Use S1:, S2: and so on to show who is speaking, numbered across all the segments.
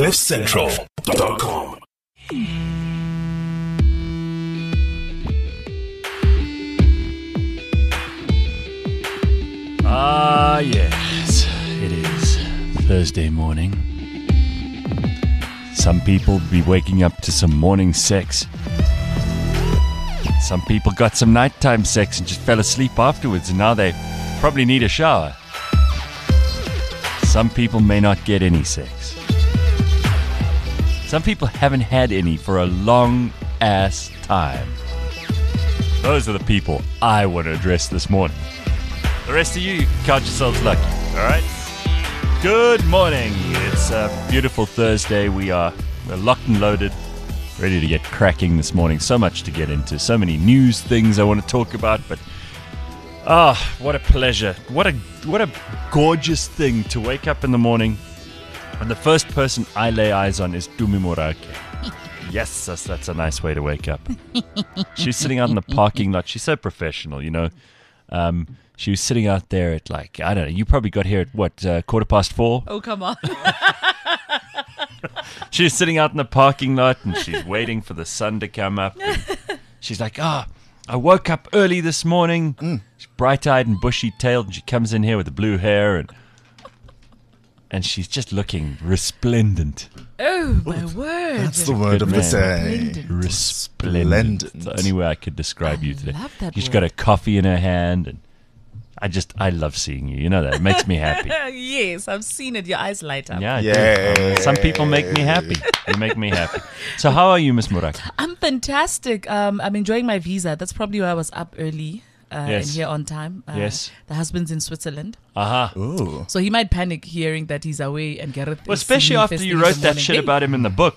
S1: CliffCentral.com.
S2: Yes, it is Thursday morning. Some people be waking up to some morning sex. Some people got some nighttime sex and just fell asleep afterwards, and now they probably need a shower. Some people may not get any sex. Some people haven't had any for a long ass time. Those are the people I want to address this morning. The rest of you count yourselves lucky, alright? Good morning. It's a beautiful Thursday. We're locked and loaded, ready to get cracking this morning. So much to get into, so many news things I want to talk about, but what a pleasure. What a gorgeous thing to wake up in the morning and the first person I lay eyes on is Tumi Morake. Yes, that's a nice way to wake up. She's sitting out in the parking lot. She's so professional, you know. She was sitting out there at I don't know, you probably got here at what, 4:15?
S3: Oh, come on.
S2: She was sitting out in the parking lot and she's waiting for the sun to come up. She's like, I woke up early this morning. She's bright-eyed and bushy-tailed, and she comes in here with the blue hair and she's just looking resplendent.
S3: Oh, my word.
S4: That's the word of the day.
S2: Resplendent. It's the only way I could describe you today.
S3: Love that
S2: She's
S3: word.
S2: got a coffee in her hand, and I love seeing you. You know that. It makes me happy.
S3: Yes, I've seen it. Your eyes light up.
S2: Yeah, I do.
S4: Yay.
S2: Some people make me happy. You make me happy. So how are you, Miss Murak?
S3: I'm fantastic. I'm enjoying my visa. That's probably why I was up early
S2: Yes.
S3: and here on time.
S2: Yes.
S3: The husband's in Switzerland.
S2: Aha.
S4: Ooh.
S3: So he might panic hearing that he's away and Gareth
S2: Well,
S3: is
S2: especially after
S3: manifesting
S2: you
S3: in
S2: wrote
S3: the
S2: that
S3: morning.
S2: shit about him in the book.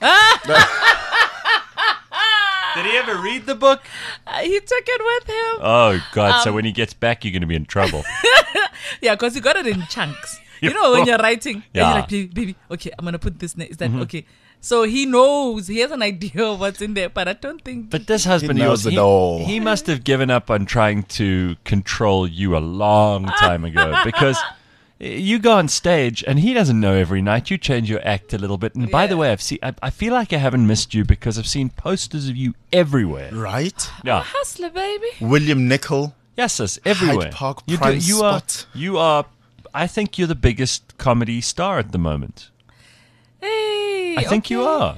S2: Did he ever read the book?
S3: He took it with him.
S2: Oh, God. So when he gets back, you're going to be in trouble.
S3: Yeah, because he got it in chunks. You know, when you're writing,
S2: Yeah.
S3: and you're like, baby, okay, I'm going to put this next. Is that okay? So he knows, he has an idea of what's in there, but I don't think.
S2: But this husband
S4: He
S2: of
S4: knows
S2: yours,
S4: it all.
S2: he must have given up on trying to control you a long time ago, because you go on stage and he doesn't know every night. You change your act a little bit. And by the way, I feel like I haven't missed you because I've seen posters of you everywhere.
S4: Right?
S2: Yeah.
S3: Hustler, baby.
S4: William Nicol.
S2: Yes, sis, everywhere.
S4: Hyde Park
S2: you
S4: prime
S2: you
S4: spot.
S2: are, I think you're the biggest comedy star at the moment.
S3: Hey.
S2: I think you are.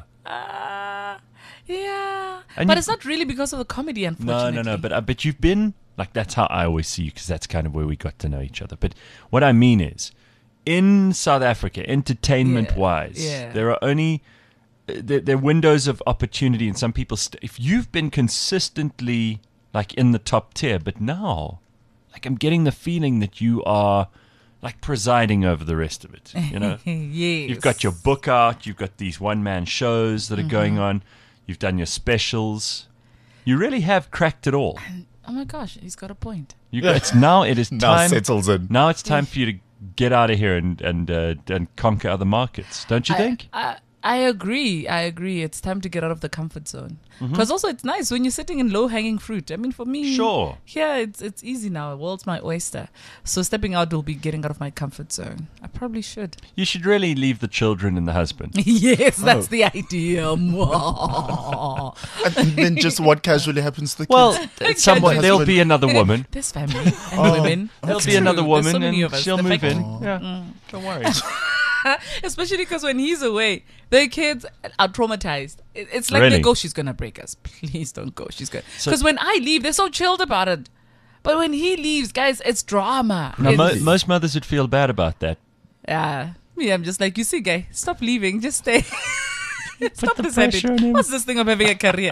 S3: Yeah.
S2: And
S3: But
S2: you-
S3: it's not really because of the comedy, unfortunately.
S2: No. But you've been that's how I always see you, because that's kind of where we got to know each other. But what I mean is, in South Africa, entertainment-wise,
S3: Yeah.
S2: there are only there are windows of opportunity, and some people. If you've been consistently in the top tier, but now, I'm getting the feeling that you are presiding over the rest of it. You know.
S3: Yes.
S2: You've got your book out. You've got these one-man shows that are going on. You've done your specials. You really have cracked it all.
S3: Oh my gosh, he's got a point.
S2: It is time.
S4: Now settles in.
S2: Now it's time for you to get out of here and conquer other markets. Don't you think?
S3: I agree. It's time to get out of the comfort zone. Because also it's nice when you're sitting in low-hanging fruit. I mean, for me,
S2: Sure.
S3: Yeah, it's easy now. The world's my oyster. So stepping out will be getting out of my comfort zone. I probably should.
S2: You should really leave the children and the husband.
S3: Yes, that's the idea.
S4: And then just what casually happens to the kids?
S2: Well,
S4: Husband.
S2: there'll be another woman.
S3: There's family and women.
S2: There'll
S3: That's
S2: be
S3: true.
S2: another
S3: There's
S2: woman,
S3: so many
S2: and
S3: of us.
S2: she'll
S3: The
S2: move
S3: fact-
S2: in. Yeah, don't worry.
S3: Especially because when he's away, the kids are traumatized. It's like
S2: Really?
S3: they go, she's going to break us. Please don't go. She's good.
S2: So-
S3: Because when I leave, they're so chilled about it. But when he leaves, guys, it's drama.
S2: Now,
S3: It's-
S2: most mothers would feel bad about that.
S3: yeah. Me, I'm just like, you see, guy, stop leaving. Just stay. Stop
S2: the
S3: this habit.
S2: pressure on him.
S3: What's this thing of having a career?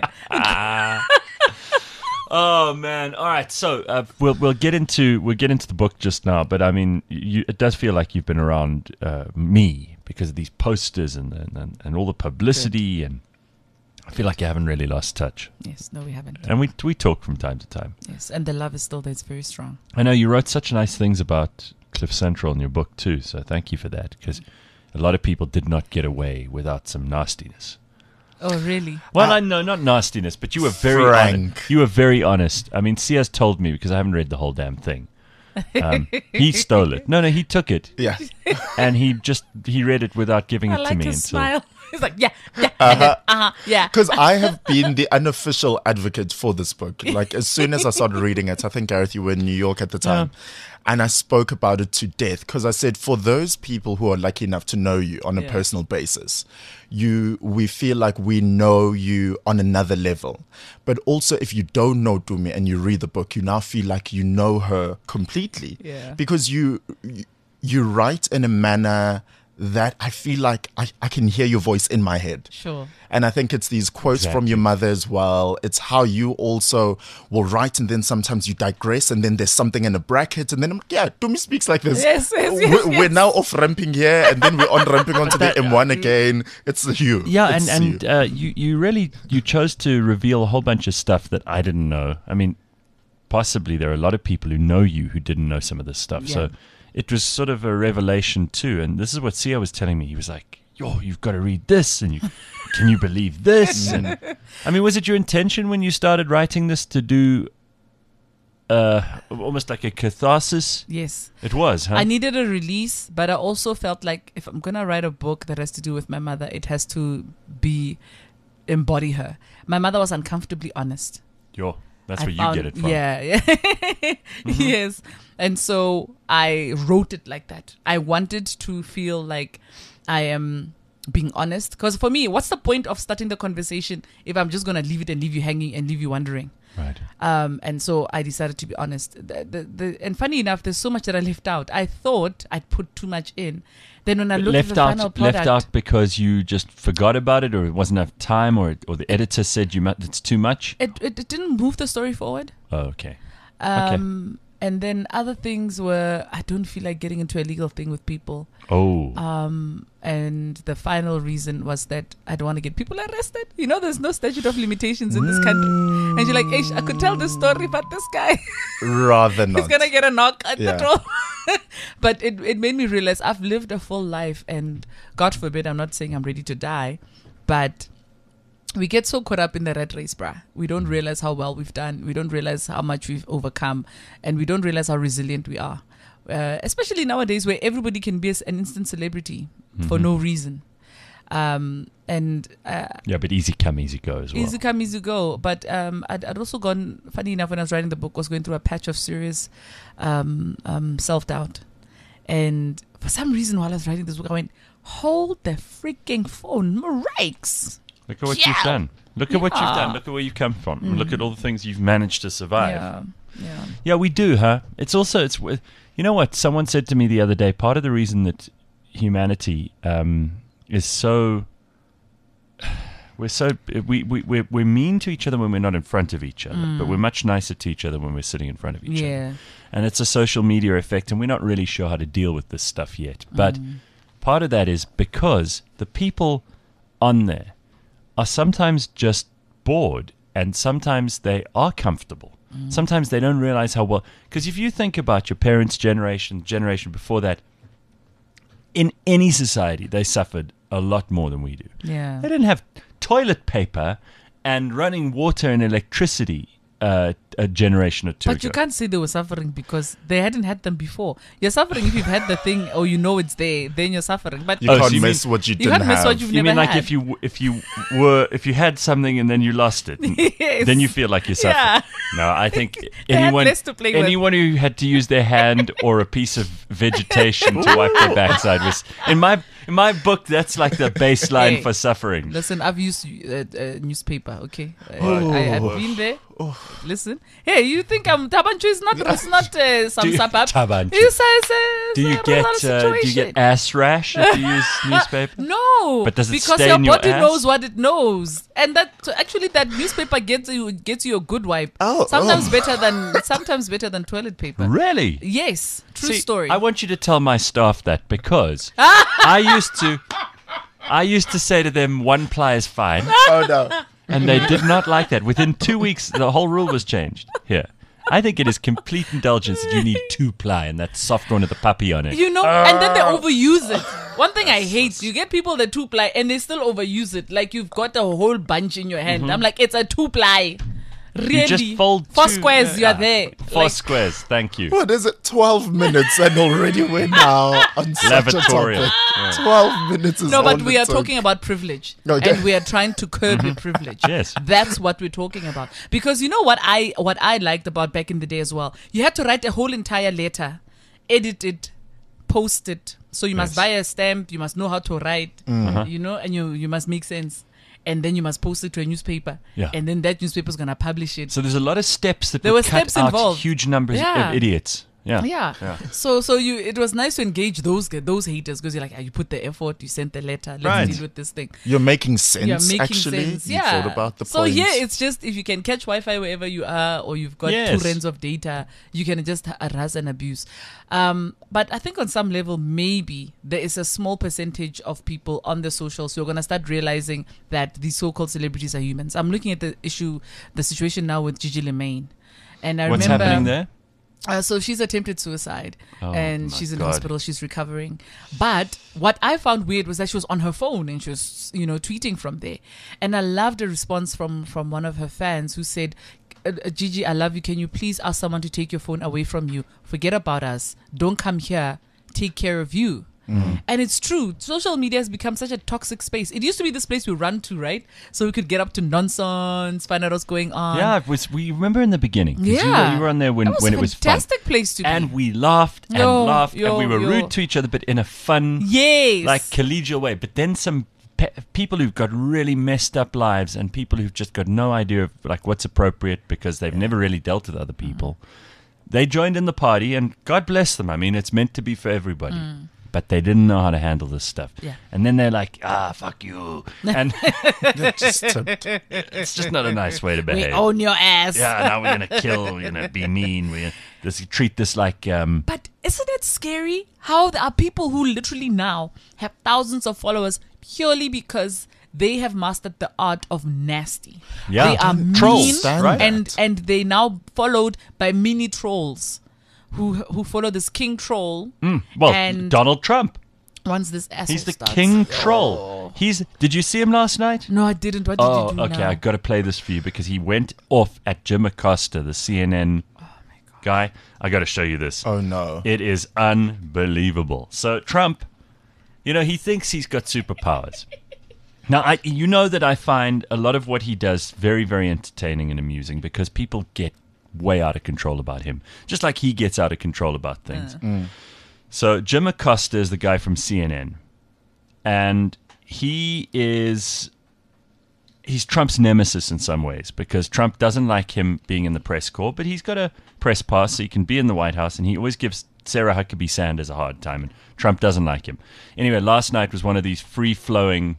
S2: Oh man! All right, so we'll get into the book just now, but I mean, it does feel like you've been around me because of these posters and all the publicity, and I feel like you haven't really lost touch.
S3: Yes, no, we haven't.
S2: And we talk from time to time.
S3: Yes, and the love is still there. It's very strong.
S2: I know you wrote such nice things about Cliff Central in your book too, so thank you for that, because a lot of people did not get away without some nastiness.
S3: Oh, really?
S2: Well, I know, not nastiness, but you were very
S4: Frank.
S2: honest. You were very honest. I mean, Sia's told me, because I haven't read the whole damn thing. He stole it. No, he took it.
S4: Yeah.
S2: And he read it without giving
S3: I
S2: it to
S3: like
S2: me
S3: his
S2: until
S3: smile. He's like, yeah.
S4: Because I have been the unofficial advocate for this book. Like, as soon as I started reading it, I think, Gareth, you were in New York at the time. And I spoke about it to death because I said, for those people who are lucky enough to know you on a personal basis, we feel like we know you on another level. But also, if you don't know Tumi and you read the book, you now feel like you know her completely.
S3: Yeah.
S4: Because you write in a manner that I feel like I can hear your voice in my head.
S3: Sure.
S4: And I think it's these quotes from your mother as well. It's how you also will write, and then sometimes you digress, and then there's something in a bracket, and then I'm like, yeah, Tumi speaks like this.
S3: Yes.
S4: We're now off ramping here, and then we're on ramping onto the M1 again. It's you.
S2: Yeah,
S4: It's you.
S2: you really chose to reveal a whole bunch of stuff that I didn't know. I mean, possibly there are a lot of people who know you who didn't know some of this stuff.
S3: Yeah.
S2: So it was sort of a revelation too. And this is what Sia was telling me. He was like, "Yo, you've got to read this, and can you believe this?" And I mean, was it your intention when you started writing this to do almost like a catharsis?
S3: Yes.
S2: It was, huh?
S3: I needed a release, but I also felt like if I'm going to write a book that has to do with my mother, it has to embody her. My mother was uncomfortably honest.
S2: Yo, that's
S3: I
S2: where
S3: found-
S2: you get it from.
S3: Yeah. Yes. And so I wrote it like that. I wanted to feel like I am being honest. Because for me, what's the point of starting the conversation if I'm just going to leave it and leave you hanging and leave you wondering?
S2: Right.
S3: And so I decided to be honest. And funny enough, there's so much that I left out. I thought I'd put too much in. Then when I looked at the final product,
S2: left out because you just forgot about it, or it wasn't enough time, or the editor said it's too much.
S3: it didn't move the story forward.
S2: Oh, okay.
S3: And then other things were, I don't feel like getting into a legal thing with people.
S2: Oh.
S3: And the final reason was that I don't want to get people arrested. You know, there's no statute of limitations in this country. And you're like, I could tell this story, but this guy,
S4: Rather not.
S3: he's going to get a knock at
S4: Yeah.
S3: the door. But it made me realize I've lived a full life, and God forbid, I'm not saying I'm ready to die, but we get so caught up in the rat race, bruh. We don't realize how well we've done. We don't realize how much we've overcome, and we don't realize how resilient we are. Especially nowadays, where everybody can be an instant celebrity for no reason.
S2: Yeah, but easy come, easy go as well.
S3: Easy come, easy go. But I'd also gone, funny enough, when I was writing the book, was going through a patch of serious self-doubt. And for some reason, while I was writing this book, I went, hold the freaking phone, Marakes.
S2: Look at what you've done. Look at what you've done. Look at where you've come from. Look at all the things you've managed to survive. Yeah, we do, huh? It's you know what? Someone said to me the other day, part of the reason that humanity is so... We're mean to each other when we're not in front of each other, but we're much nicer to each other when we're sitting in front of each other. And it's a social media effect, and we're not really sure how to deal with this stuff yet. But part of that is because the people on there are sometimes just bored, and sometimes they are comfortable. Sometimes they don't realize how well... Because if you think about your parents' generation before that, in any society, they suffered a lot more than we do.
S3: Yeah.
S2: They didn't have toilet paper and running water and electricity a generation or two
S3: But
S2: ago.
S3: you can't say they were suffering because they hadn't had them before. You're suffering if you've had the thing or you know it's there, then you're suffering. But
S4: You
S2: Oh, so
S4: can't
S2: you
S4: miss what you
S3: you
S4: didn't
S3: can't miss
S4: have.
S3: what you've
S2: You
S3: never
S2: mean like
S3: had.
S2: if you had something and then you lost it,
S3: Yes.
S2: then you feel like you're suffering.
S3: Yeah.
S2: No, I think
S3: They had
S2: anyone
S3: less to play with.
S2: who had to use their hand or a piece of vegetation to wipe their backside was in my book. That's like the baseline
S3: Hey.
S2: for suffering.
S3: Listen, I've used newspaper, okay? I've been there. Listen. Hey, you think Tabanchu is not some suburb?
S2: Tabanchu.
S3: It's
S2: Do you get ass rash if you use newspaper?
S3: No,
S2: But does it
S3: because
S2: stay
S3: your
S2: in your
S3: body
S2: ass?
S3: knows what it knows, and that newspaper gets you a good wipe. Sometimes better than toilet paper.
S2: Really?
S3: Yes, true
S2: See,
S3: story.
S2: I want you to tell my staff that because I used to say to them, 1 ply is fine,
S4: Oh, no.
S2: and they did not like that. Within 2 weeks, the whole rule was changed. Here, I think it is complete indulgence that you need 2 ply and that soft one with the puppy on it.
S3: You know, and then they overuse it. One thing I hate, you get people that 2-ply and they still overuse it. Like you've got a whole bunch in your hand. I'm like, it's a 2-ply. Really?
S2: You just fold
S3: 4
S2: two-
S3: squares, you are there.
S2: 4 squares. Thank you.
S4: What is it? 12 minutes and already we're now on such a
S2: Lavatorial.
S4: topic. 12 minutes is
S3: No, but
S4: all
S3: we
S4: it
S3: are
S4: took.
S3: talking about privilege,
S4: Okay.
S3: and we are trying to curb your privilege.
S2: Yes.
S3: That's what we're talking about. Because you know what I liked about back in the day as well. You had to write a whole entire letter, edit it, post it. So you must
S2: Yes.
S3: buy a stamp. You must know how to write.
S2: Uh-huh.
S3: You know, and you must make sense. And then you must post it to a newspaper.
S2: Yeah.
S3: And then that newspaper's gonna publish it.
S2: So there's a lot of steps that
S3: There
S2: would
S3: were
S2: cut
S3: steps
S2: out
S3: involved.
S2: huge numbers
S3: Yeah.
S2: of idiots. Yeah.
S3: Yeah. So it was nice to engage those haters because you're like, you put the effort, you sent the letter, let's
S2: Right.
S3: deal with this thing.
S4: You're making sense,
S3: You're making
S4: actually.
S3: sense.
S4: You
S3: Yeah.
S4: thought about the
S3: so
S4: points.
S3: yeah, it's just if you can catch Wi-Fi wherever you are, or you've got
S2: Yes.
S3: 2 rands of data, you can just harass and abuse. But I think on some level, maybe there is a small percentage of people on the socials who are going to start realizing that these so-called celebrities are humans. I'm looking at the situation now with Gigi Lemaine, and I
S2: What's
S3: remember
S2: happening there?
S3: So she's attempted suicide,
S2: Oh,
S3: and
S2: my
S3: she's in
S2: God.
S3: hospital. She's recovering. But what I found weird was that she was on her phone and she was, tweeting from there. And I loved a response from one of her fans who said, Gigi, I love you. Can you please ask someone to take your phone away from you? Forget about us. Don't come here. Take care of you. And it's true. Social media has become such a toxic space. It used to be this place we run to, right? So we could get up to nonsense, find out what's going on.
S2: Yeah, it was. We remember in the beginning. 'Cause
S3: Yeah.
S2: you were on there when
S3: That was
S2: it was
S3: a
S2: fun.
S3: fantastic place to be.
S2: And we laughed and
S3: Yo,
S2: laughed and
S3: yo,
S2: we were
S3: yo.
S2: rude to each other, but in a fun,
S3: Yes.
S2: like collegial way. But then some people who've got really messed up lives and people who've just got no idea of like what's appropriate because they've never really dealt with other people. They joined in the party, and God bless them. I mean, it's meant to be for everybody. But they didn't know how to handle this stuff.
S3: Yeah.
S2: And then they're like, fuck you. And
S4: Just
S2: it's just not a nice way to
S3: we
S2: behave.
S3: own your ass.
S2: Yeah, now we're going to kill, we're going to be mean. We're going to treat this like...
S3: But isn't it scary how there are people who literally now have thousands of followers purely because they have mastered the art of nasty.
S2: Yeah.
S3: They are
S2: Trolls,
S3: mean,
S2: right?
S3: and they now followed by mini trolls who follow this king troll.
S2: well,
S3: and
S2: Donald Trump.
S3: once this asshole
S2: He's the
S3: starts,
S2: king troll. Did you see him last night?
S3: No, I didn't. What did
S2: Oh,
S3: you do
S2: okay.
S3: now?
S2: I got to play this for you because he went off at Jim Acosta, the CNN guy. I got to show you this.
S4: Oh, no.
S2: It is unbelievable. So Trump, he thinks he's got superpowers. Now, you know that I find a lot of what he does very, very entertaining and amusing because people get way out of control about him, just like he gets out of control about things. So Jim Acosta is the guy from CNN, and he's Trump's nemesis in some ways because Trump doesn't like him being in the press corps, but he's got a press pass so he can be in the White House, and he always gives Sarah Huckabee Sanders a hard time, and Trump doesn't like him. Anyway, last night was one of these free-flowing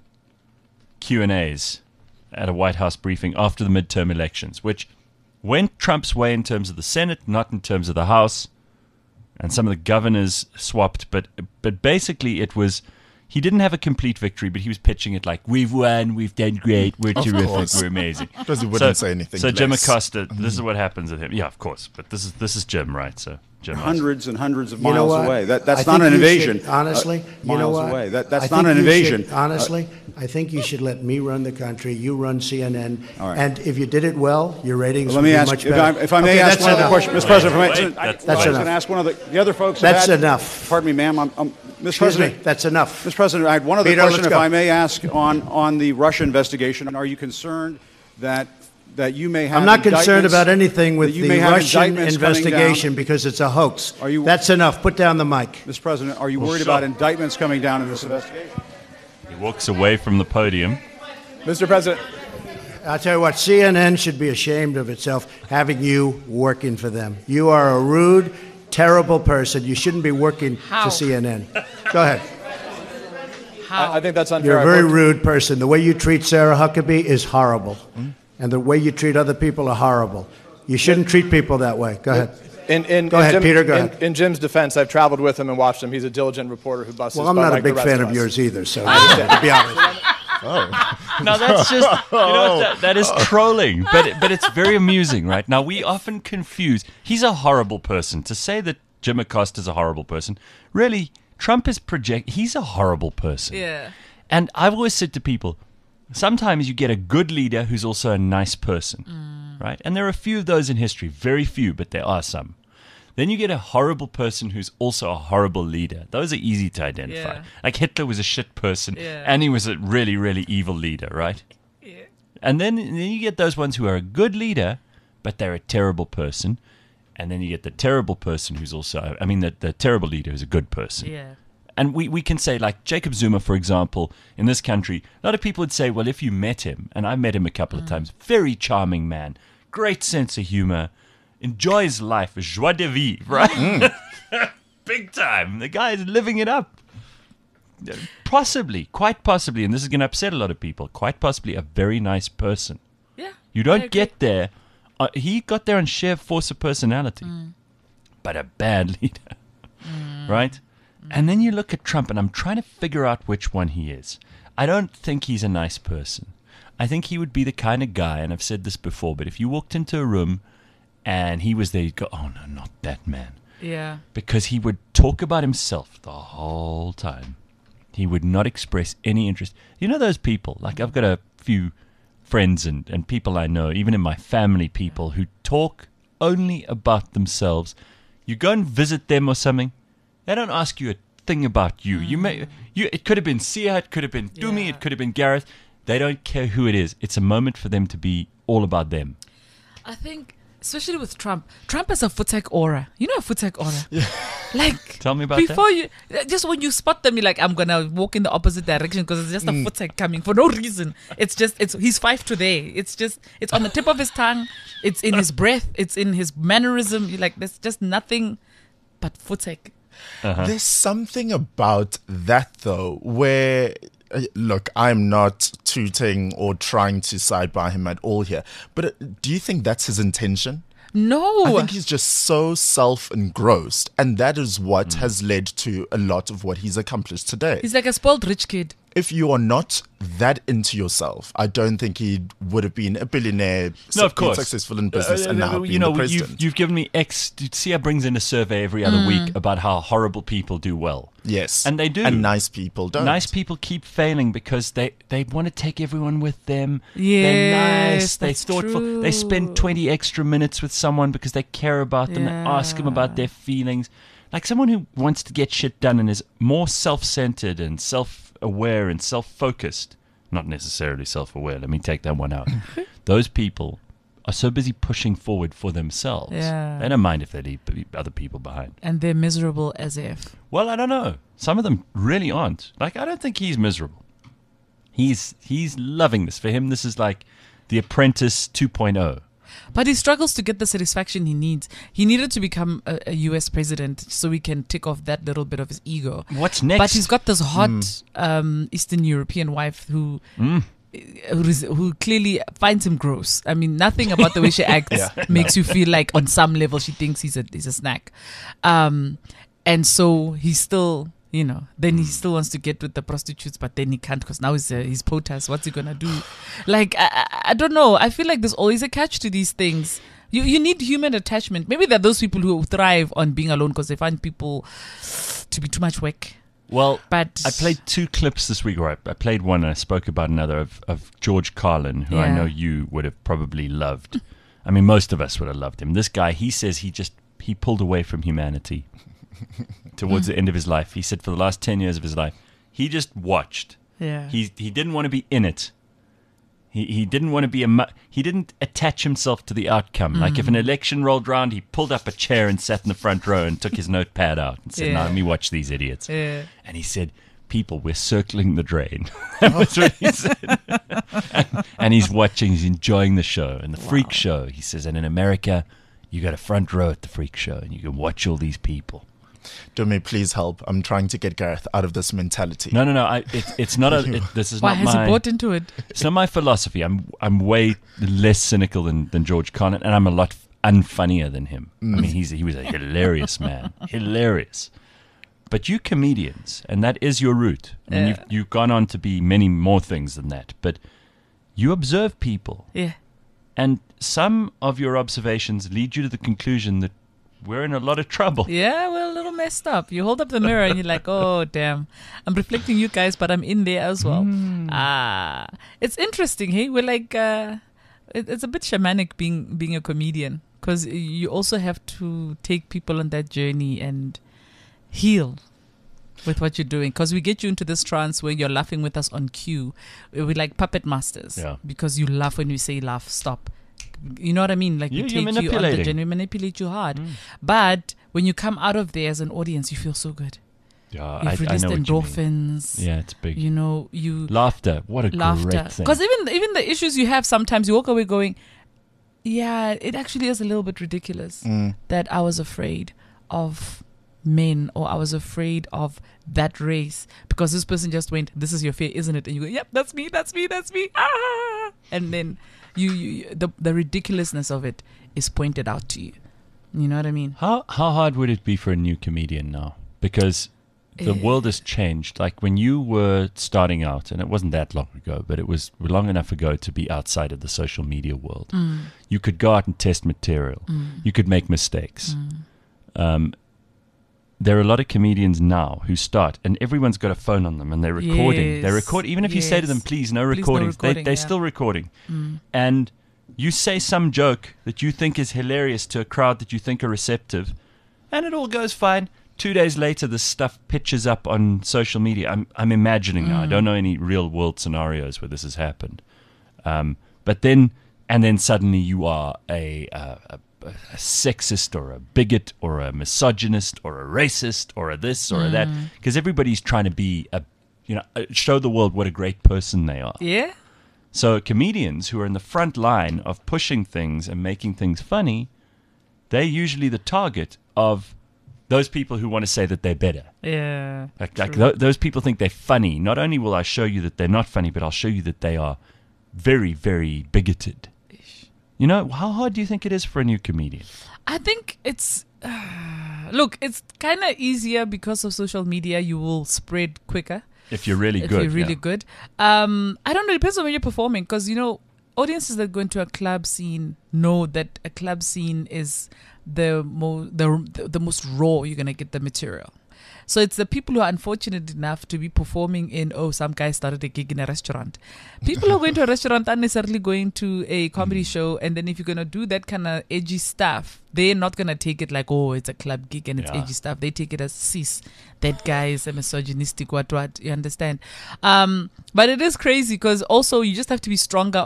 S2: Q&As at a White House briefing after the midterm elections, which went Trump's way in terms of the Senate, not in terms of the House, and some of the governors swapped, but basically it was, he didn't have a complete victory, but he was pitching it like, we've won, we've done great, we're terrific,
S4: course.
S2: we're amazing.
S4: Because he wouldn't say anything
S2: So Jim
S4: less.
S2: Acosta, this is what happens with him. Yeah, of course, but this is Jim, right? So Jim.
S1: Hundreds and hundreds of
S5: You know
S1: miles
S5: what?
S1: away.
S5: I
S1: That's
S5: think
S1: not an
S5: you
S1: invasion.
S5: should- honestly, you know
S1: miles
S5: what?
S1: away.
S5: I
S1: That's
S5: think
S1: not an
S5: you
S1: invasion.
S5: should- honestly, I think you should let me run the country. You run CNN.
S1: All right.
S5: And if you did it well, your ratings
S1: Let
S5: would
S1: me
S5: be
S1: ask,
S5: much
S1: if
S5: better.
S1: I may
S5: Okay,
S1: ask
S5: that's
S1: one other
S5: enough.
S1: question, Mr. President.
S2: Wait,
S1: I was
S5: that's
S1: going to
S5: enough.
S1: ask one of the other folks. have
S5: That's
S1: had-
S5: enough.
S1: Pardon me, ma'am. Mr.
S5: Excuse
S1: President.
S5: me, that's enough.
S1: Mr. President, I had one other
S5: Peter,
S1: question,
S5: let's
S1: if
S5: go.
S1: I may ask, on the Russia investigation. Are you concerned that you may have
S5: I'm not concerned
S1: indictments-
S5: about anything with
S1: that you
S5: the
S1: may have
S5: Russian
S1: indictments coming down?
S5: investigation because it's a hoax.
S1: Are you-
S5: That's enough. Put down the mic.
S1: Mr. President, are you worried
S2: so-
S1: about indictments coming down in this investigation?
S2: He walks away from the podium.
S6: Mr. President,
S5: I'll tell you what, CNN should be ashamed of itself having you working for them. You are a rude, terrible person. You shouldn't be working
S3: How?
S5: for CNN. Go ahead.
S3: How?
S6: I think that's unfair.
S5: You're a
S6: I've
S5: very
S6: worked-
S5: rude person. The way you treat Sarah Huckabee is horrible. And the way you treat other people are horrible. You shouldn't treat people that way. Go ahead. Go ahead, Peter, go ahead.
S6: In Jim's defense, I've traveled with him and watched him. He's a diligent reporter who busts
S5: Well,
S6: his
S5: I'm
S6: butt
S5: not a
S6: like the
S5: big
S6: rest
S5: fan of
S6: us.
S5: yours either, so to be honest.
S2: Now that's just that is trolling, but it's very amusing, right? Now we often confuse. He's a horrible person. To say that Jim Acosta is a horrible person, really, Trump is he's a horrible person.
S3: Yeah.
S2: And I've always said to people, sometimes you get a good leader who's also a nice person. right? And there are a few of those in history, very few, but there are some. Then you get a horrible person who's also a horrible leader. Those are easy to identify.
S3: Yeah.
S2: Like Hitler was a shit person,
S3: Yeah.
S2: and he was a really, really evil leader, right?
S3: Yeah.
S2: And then you get those ones who are a good leader, but they're a terrible person. And then you get the terrible person who's also, the terrible leader who's a good person.
S3: Yeah.
S2: And we can say, like Jacob Zuma, for example, in this country, a lot of people would say, well, if you met him, and I met him a couple of times, very charming man, great sense of humor, enjoys life, joie de vivre, right? Big time. The guy is living it up. Possibly, quite possibly, and this is going to upset a lot of people, quite possibly a very nice person.
S3: Yeah.
S2: You
S3: I
S2: don't
S3: agree.
S2: get there. He got there on sheer force of personality, but a bad leader, right? And then you look at Trump, and I'm trying to figure out which one he is. I don't think he's a nice person. I think he would be the kind of guy, and I've said this before, but if you walked into a room and he was there, you'd go, oh, no, not that man.
S3: Yeah.
S2: Because he would talk about himself the whole time. He would not express any interest. You know those people, like I've got a few friends and people I know, even in my family, people who talk only about themselves. You go and visit them or something, they don't ask you a thing about you. It could have been Sia, it could have been Dumi,
S3: Yeah.
S2: it could have been Gareth. They don't care who it is. It's a moment for them to be all about them.
S3: I think, especially with Trump has a Futek aura. You know a Futek aura? Yeah. Like,
S2: Tell me about
S3: before you, just when you spot them, you're like, I'm going to walk in the opposite direction because it's just a Futek coming for no reason. He's 5 today. It's on the tip of his tongue. It's in his breath. It's in his mannerism. You're like, there's just nothing but Futek.
S4: There's something about that, though, where, look, I'm not tooting or trying to side by him at all here, but do you think that's his intention?
S3: No.
S4: I think he's just so self-engrossed, and that is what has led to a lot of what he's accomplished today.
S3: He's like a spoiled rich kid.
S4: If you are not that into yourself, I don't think he would have been a billionaire,
S2: No, of course.
S4: successful in business, and now being the president.
S2: You've given me Sia brings in a survey every other week about how horrible people do well.
S4: Yes.
S2: And they do.
S4: And nice people don't.
S2: Nice people keep failing because they want to take everyone with them. They're
S3: Yes,
S2: nice. They're
S3: that's
S2: thoughtful.
S3: true.
S2: They spend 20 extra minutes with someone because they care about them. They ask them about their feelings. Like someone who wants to get shit done and is more self-centered and self-aware and self-focused. Not necessarily self-aware. Let me take that one out. Those people are so busy pushing forward for themselves.
S3: Yeah.
S2: They don't mind if they leave other people behind.
S3: And they're miserable as if.
S2: Well, I don't know. Some of them really aren't. Like, I don't think he's miserable. He's loving this. For him, this is like The Apprentice 2.0.
S3: But he struggles to get the satisfaction he needs. He needed to become a US president so he can tick off that little bit of his ego.
S2: What's next?
S3: But he's got this hot Eastern European wife who clearly finds him gross. I mean, nothing about the way she acts makes you feel like on some level she thinks he's a snack. And so he's still, then he still wants to get with the prostitutes, but then he can't because now he's POTUS. What's he going to do? Like, I don't know. I feel like there's always a catch to these things. You need human attachment. Maybe there are those people who thrive on being alone because they find people to be too much work.
S2: Well,
S3: But
S2: I played 2 clips this week, right? I played one and I spoke about another of George Carlin, who I
S3: Yeah.
S2: know you would have probably loved. I mean, most of us would have loved him. This guy, he says he pulled away from humanity towards the end of his life. He said for the last 10 years of his life, he just watched.
S3: Yeah.
S2: He didn't want to be in it. He didn't want to be he didn't attach himself to the outcome. Like if an election rolled round, he pulled up a chair and sat in the front row and took his notepad out and said,
S3: Yeah.
S2: "Now let me watch these idiots."
S3: Yeah.
S2: And he said, "People, we're circling the drain." That was what he said. and he's watching, he's enjoying the show and the freak show. He says, and in America, you got a front row at the freak show and you can watch all these people.
S4: Dumi, please help. I'm trying to get Gareth out of this mentality.
S2: No. It's not this is
S3: Why
S2: not
S3: has
S2: my.
S3: he bought into it?
S2: It's not my philosophy. I'm way less cynical than George Carlin, and I'm a lot unfunnier than him. I mean, he was a hilarious man, hilarious. But you comedians, and that is your route. I mean, you've gone on to be many more things than that. But you observe people,
S3: Yeah.
S2: and some of your observations lead you to the conclusion that we're in a lot of trouble.
S3: Yeah, we're a little messed up. You hold up the mirror and you're like, oh, damn. I'm reflecting you guys, but I'm in there as well. It's interesting, hey? We're like it's a bit shamanic being a comedian, because you also have to take people on that journey and heal with what you're doing, because we get you into this trance where you're laughing with us on cue. We're like puppet masters, because you laugh when we say laugh, stop. You know what I mean? Like we take you on the journey, we manipulate you hard. But when you come out of there as an audience, you feel so good.
S2: Yeah,
S3: You've released endorphins.
S2: Yeah, it's big.
S3: You know,
S2: laughter. What a great thing.
S3: Because even the issues you have, sometimes you walk away going, yeah, it actually is a little bit ridiculous that I was afraid of men, or I was afraid of that race because this person just went, this is your fear, isn't it? And you go, yep, that's me. Ah! And then the ridiculousness of it is pointed out to you. You know what I mean?
S2: How hard would it be for a new comedian now? Because the world has changed. Like when you were starting out, and it wasn't that long ago, but it was long enough ago to be outside of the social media world. You could go out and test material. You could make mistakes. There are a lot of comedians now who start, and everyone's got a phone on them, and they're recording. They record, even if you say to them, please, no recordings. They're still recording. And you say some joke that you think is hilarious to a crowd that you think are receptive, and it all goes fine. 2 days later, this stuff pitches up on social media. I'm imagining now. I don't know any real world scenarios where this has happened. But then suddenly you are a sexist or a bigot or a misogynist or a racist or a this or a that, because everybody's trying to be show the world what a great person they are.
S3: Yeah.
S2: So comedians who are in the front line of pushing things and making things funny, they're usually the target of those people who want to say that they're better.
S3: Yeah.
S2: Those people think they're funny. Not only will I show you that they're not funny, but I'll show you that they are very, very bigoted. You know, how hard do you think it is for a new comedian?
S3: I think it's... look, it's kind of easier because of social media. You will spread quicker.
S2: If you're really good.
S3: If you're really good. I don't know. It depends on when you're performing. Because, audiences that go into a club scene know that a club scene is the most raw you're going to get the material. So it's the people who are unfortunate enough to be performing in, some guy started a gig in a restaurant. People who are going to a restaurant aren't necessarily going to a comedy show. And then if you're going to do that kind of edgy stuff, they're not going to take it like, it's a club gig and it's edgy stuff. They take it as cis. That guy is a misogynistic, what, you understand? But it is crazy because also you just have to be stronger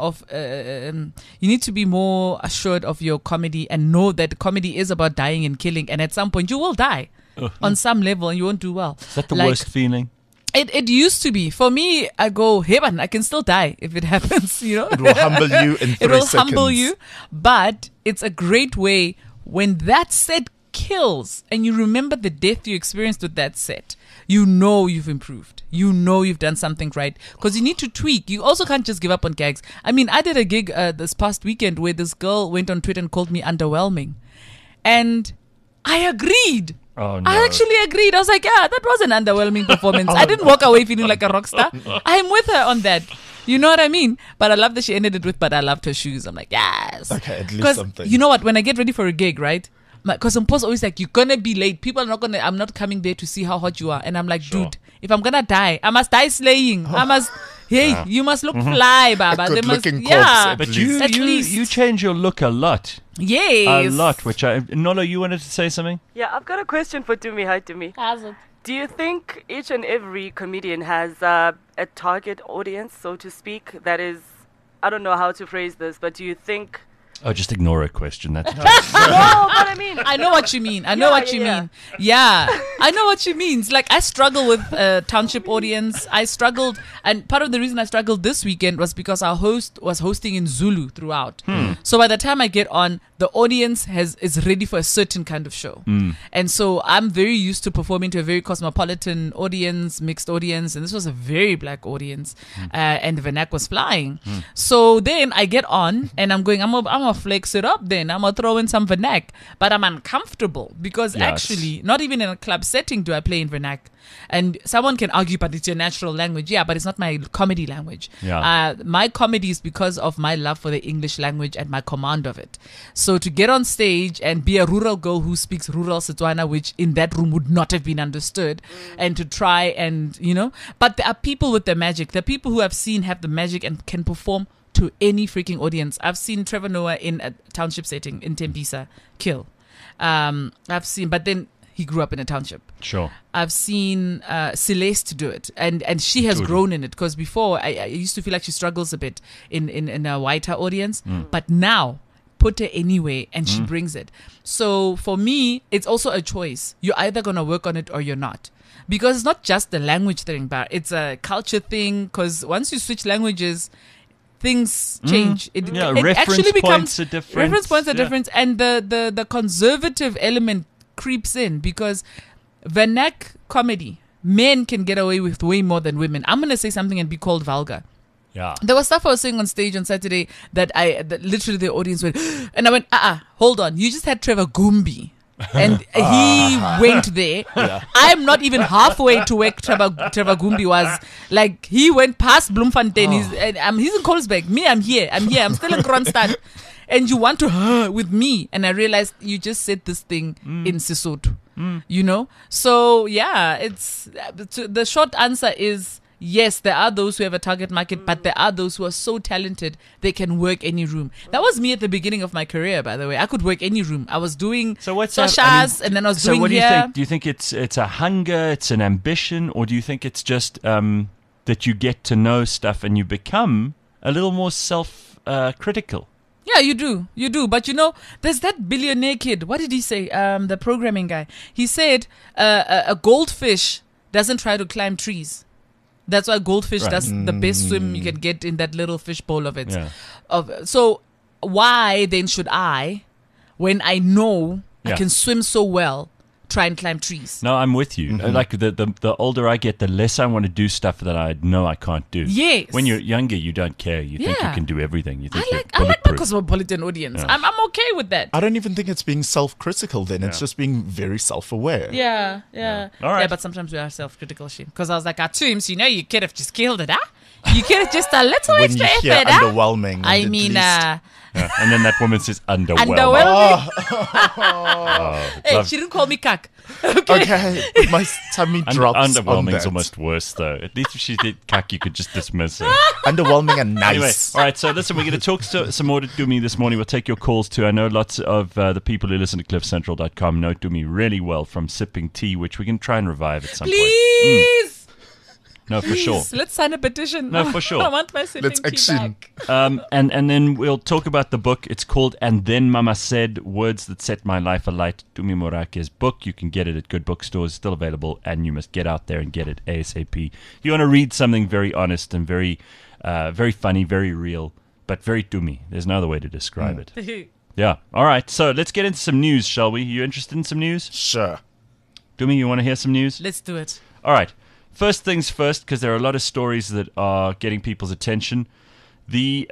S3: you need to be more assured of your comedy and know that comedy is about dying and killing. And at some point you will die. On some level, and you won't do well.
S2: Is that the worst feeling?
S3: It used to be. For me, I go, hey man, I can still die if it happens,
S4: It will humble you in 3 seconds. It will
S3: humble you, but it's a great way when that set kills and you remember the death you experienced with that set. You know you've improved. You know you've done something right. Because you need to tweak. You also can't just give up on gags. I mean, I did a gig this past weekend where this girl went on Twitter and called me underwhelming. And I agreed.
S2: Oh, no.
S3: I actually agreed. I was like, yeah, that was an underwhelming performance. I didn't walk away feeling like a rock star. I'm with her on that. You know what I mean? But I love that she ended it with, but I loved her shoes. I'm like, yes.
S4: Okay, at least something.
S3: You know what? When I get ready for a gig, right? Because I'm always like, you're going to be late. People are not going to, I'm not coming there to see how hot you are. And I'm like, dude, if I'm going to die, I must die slaying. I must... Hey, you must look fly, Baba.
S4: A good-looking corpse,
S3: yeah,
S2: but you change your look a lot.
S3: Yes.
S2: A lot, which Nolo, you wanted to say something?
S7: Yeah, I've got a question for Tumi. Hi, Tumi.
S3: How's it?
S7: Do you think each and every comedian has a target audience, so to speak, that is, I don't know how to phrase this, but do you think...
S2: Oh, just ignore a question. That's
S7: no, but I mean...
S3: I know what you mean. I know what you mean. Yeah, I know what you mean. Like, I struggle with township audience. I struggled, and part of the reason I struggled this weekend was because our host was hosting in Zulu throughout. So by the time I get on, the audience is ready for a certain kind of show. And so I'm very used to performing to a very cosmopolitan audience, mixed audience, and this was a very black audience, and the vernac was flying. So then I get on, and I'm going, I'm gonna flex it up then. I'm gonna throw in some vernac. But I'm uncomfortable because actually, not even in a club setting do I play in vernac. And someone can argue, but it's your natural language. Yeah, but it's not my comedy language.
S2: Yeah.
S3: My comedy is because of my love for the English language and my command of it. So to get on stage and be a rural girl who speaks rural Setswana, which in that room would not have been understood, and to try and, but there are people with the magic. The people who I've seen have the magic and can perform to any freaking audience. I've seen Trevor Noah in a township setting in Tembisa kill. I've seen, but then he grew up in a township.
S2: Sure.
S3: I've seen Celeste do it, and she has grown in it, because before I used to feel like she struggles a bit in a whiter audience, but now put her anyway and she brings it. So for me, it's also a choice. You're either going to work on it or you're not. Because it's not just the language thing, but it's a culture thing, because once you switch languages, things change. It actually becomes
S2: points are different.
S3: Reference points are different, and the conservative element creeps in, because vernac comedy, men can get away with way more than women. I'm going to say something and be called vulgar.
S2: Yeah.
S3: There was stuff I was saying on stage on Saturday that literally the audience went, and I went, hold on, you just had Trevor Gumbi. And he went there. Yeah. I'm not even halfway to where Trevor Gumbi was. Like, he went past Bloemfontein. He's in Colesberg. Me, I'm here. I'm still in Kronstadt. And you want to with me. And I realized you just said this thing in Sesotho. You know? So, yeah, it's the short answer is, yes, there are those who have a target market, but there are those who are so talented they can work any room. That was me at the beginning of my career, by the way. I could work any room. I was doing Soshas, and then I was doing
S2: So what do you
S3: here.
S2: think? Do you think it's a hunger, it's an ambition, or do you think it's just that you get to know stuff and you become a little more self-critical?
S3: Yeah, you do. But you know, there's that billionaire kid. What did he say? The programming guy. He said a goldfish doesn't try to climb trees. That's why goldfish does the best swim you can get in that little fish bowl of it. Yeah. So why then should I, when I know I can swim so well, try and climb trees?
S2: No, I'm with you. Like the older I get, the less I want to do stuff that I know I can't do.
S3: Yes.
S2: When you're younger, you don't care. You think you can do everything. You think
S3: I like my cosmopolitan audience.
S2: Yeah.
S3: I'm okay with that.
S4: I don't even think it's being self-critical then. It's just being very self-aware.
S3: Yeah.
S2: All right.
S3: Yeah, but sometimes we are self-critical, because I was like, Tombs, you could have just killed it, You could have just a little
S4: When
S3: extra
S4: you hear
S3: effort,
S4: underwhelming.
S3: I mean,
S2: Yeah. And then that woman says underwhelming.
S3: Hey, she didn't call me cuck.
S4: Okay, but my tummy drops.
S2: Underwhelming
S4: on
S2: is
S4: that.
S2: almost worse, though. At least if she did cuck, you could just dismiss her.
S4: Underwhelming and nice.
S2: Anyway, all right, so listen, we're going to talk some more to Dumi this morning. We'll take your calls too. I know lots of the people who listen to CliffCentral.com know Dumi really well from Sipping Tea, which we can try and revive at some point.
S3: Please!
S2: No, for sure.
S3: Let's sign a petition.
S2: No, for sure.
S3: I want my sipping tea back.
S2: And then we'll talk about the book. It's called And Then Mama Said, Words That Set My Life Alight, Dumi Morake's book. You can get it at good bookstores, still available, and you must get out there and get it ASAP. If you want to read something very honest and very funny, very real, but very Dumi. There's no other way to describe it. Yeah. All right, so let's get into some news, shall we? You interested in some news?
S4: Sure.
S2: Dumi, you want to hear some news?
S3: Let's do it.
S2: All right. First things first, because there are a lot of stories that are getting people's attention. There's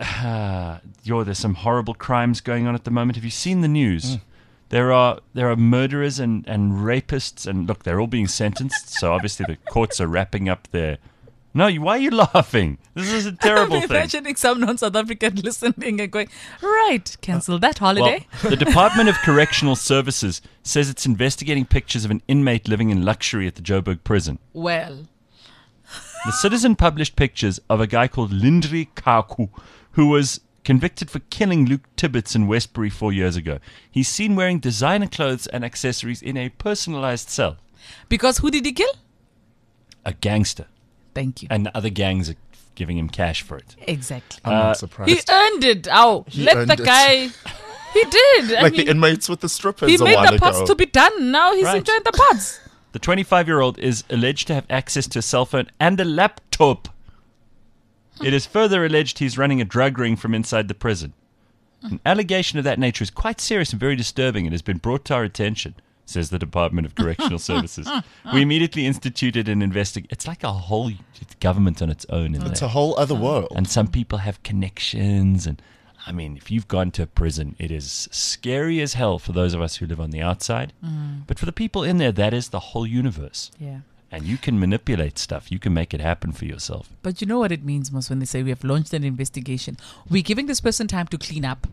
S2: some horrible crimes going on at the moment. Have you seen the news? There are murderers and rapists, and look, they're all being sentenced. So obviously the courts are wrapping up their. No, why are you laughing? This is a terrible
S3: I'm
S2: thing.
S3: imagining some non-South African listening and going, right, cancel that holiday.
S2: Well, the Department of Correctional Services says it's investigating pictures of an inmate living in luxury at the Joburg prison.
S3: Well,
S2: The Citizen published pictures of a guy called Lindri Kaku, who was convicted for killing Luke Tibbets in Westbury 4 years ago. He's seen wearing designer clothes and accessories in a personalized cell.
S3: because who did he kill?
S2: A gangster.
S3: Thank you.
S2: And other gangs are giving him cash for it.
S3: Exactly.
S4: I'm not surprised.
S3: He earned it. Let
S4: earned
S3: the
S4: it.
S3: guy. He did.
S4: Like the inmates with the strippers
S3: he
S4: a
S3: made
S4: while
S3: the pods
S4: ago.
S3: to be done. Now he's
S2: Right.
S3: enjoying the pods.
S2: The 25-year-old is alleged to have access to a cell phone and a laptop. It is further alleged he's running a drug ring from inside the prison. An allegation of that nature is quite serious and very disturbing and has been brought to our attention, says the Department of Correctional Services. We immediately instituted an investigation. It's like a whole government on its own in
S4: It's
S2: there.
S4: a whole other world.
S2: And some people have connections. And I mean, if you've gone to a prison, it is scary as hell for those of us who live on the outside. But for the people in there, that is the whole universe.
S3: Yeah.
S2: And you can manipulate stuff. You can make it happen for yourself.
S3: But you know what it means, Mos, when they say we have launched an investigation. We're giving this person time to clean up.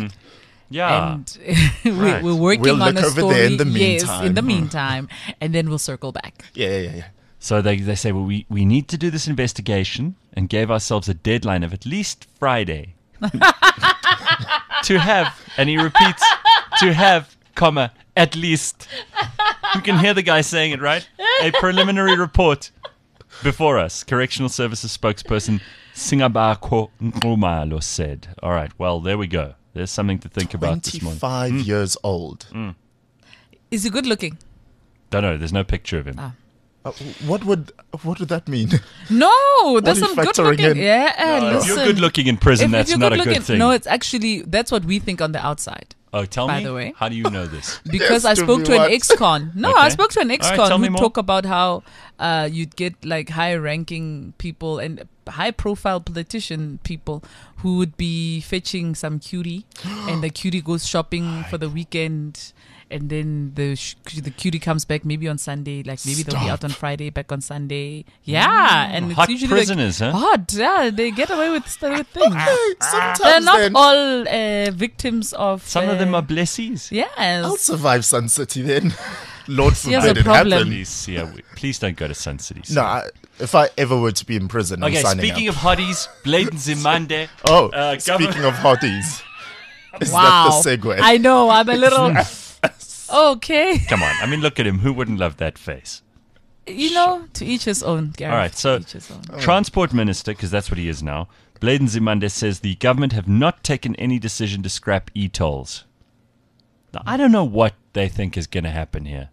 S2: Yeah.
S3: And
S2: Right.
S3: we're working
S4: We'll
S3: on
S4: look
S3: a
S4: over
S3: story.
S4: there in the
S3: Yes,
S4: meantime.
S3: in the meantime. And then we'll circle back.
S4: Yeah.
S2: So they say, well, we need to do this investigation and gave ourselves a deadline of at least Friday to have, and he repeats, to have, comma, at least. You can hear the guy saying it, right? A preliminary report before us. Correctional Services spokesperson Singabako Nkrumalo said. All right, well, there we go. There's something to think about this morning.
S4: 25 years old.
S3: Is he good looking?
S2: Don't know. There's no picture of him.
S4: What would that mean?
S3: No, there's
S4: are you
S3: some good
S4: factoring
S3: looking.
S4: in?
S3: Yeah,
S2: If
S3: listen.
S2: you're good looking in prison,
S3: If
S2: that's
S3: you're
S2: not a
S3: good
S2: good
S3: looking,
S2: thing.
S3: no, it's actually that's what we think on the outside.
S2: Oh, tell
S3: by
S2: me.
S3: the way.
S2: How do you know this?
S3: Because
S4: Yes,
S3: I
S4: to
S3: spoke
S4: be
S3: to an
S4: what?
S3: ex-con. No,
S2: Okay.
S3: I spoke to an
S2: All right,
S3: ex-con
S2: tell me
S3: who
S2: more.
S3: talk about how you'd get like high-ranking people and high-profile politician people who would be fetching some cutie, and the cutie goes shopping for the weekend, and then the cutie comes back maybe on Sunday, like maybe they'll be out on Friday, back on Sunday. Yeah, and it's
S2: Hot
S3: usually
S2: prisoners,
S3: like,
S2: huh?
S3: hot. Yeah, they get away with things.
S4: Sometimes
S3: They're not
S4: then,
S3: all victims of.
S2: Some of them are blessies.
S3: Yes.
S4: I'll survive Sun City then. Lord
S3: Here's a
S4: forbid it
S3: problem.
S4: happen.
S2: Please don't go to Sun City.
S4: No, if I ever were to be in prison, I'm
S2: Okay,
S4: signing
S2: speaking
S4: up.
S2: of hotties, Bladen Zimande.
S4: Speaking of hotties. Is
S3: Wow.
S4: that the segue?
S3: I know. I'm a little. Okay.
S2: Come on. I mean, look at him. Who wouldn't love that face?
S3: You know, to each his own. Gareth.
S2: All right, so
S3: To each his own.
S2: Transport Minister, because that's what he is now, Bladen Zimande says the government have not taken any decision to scrap e-tolls. Now, I don't know what they think is going to happen here.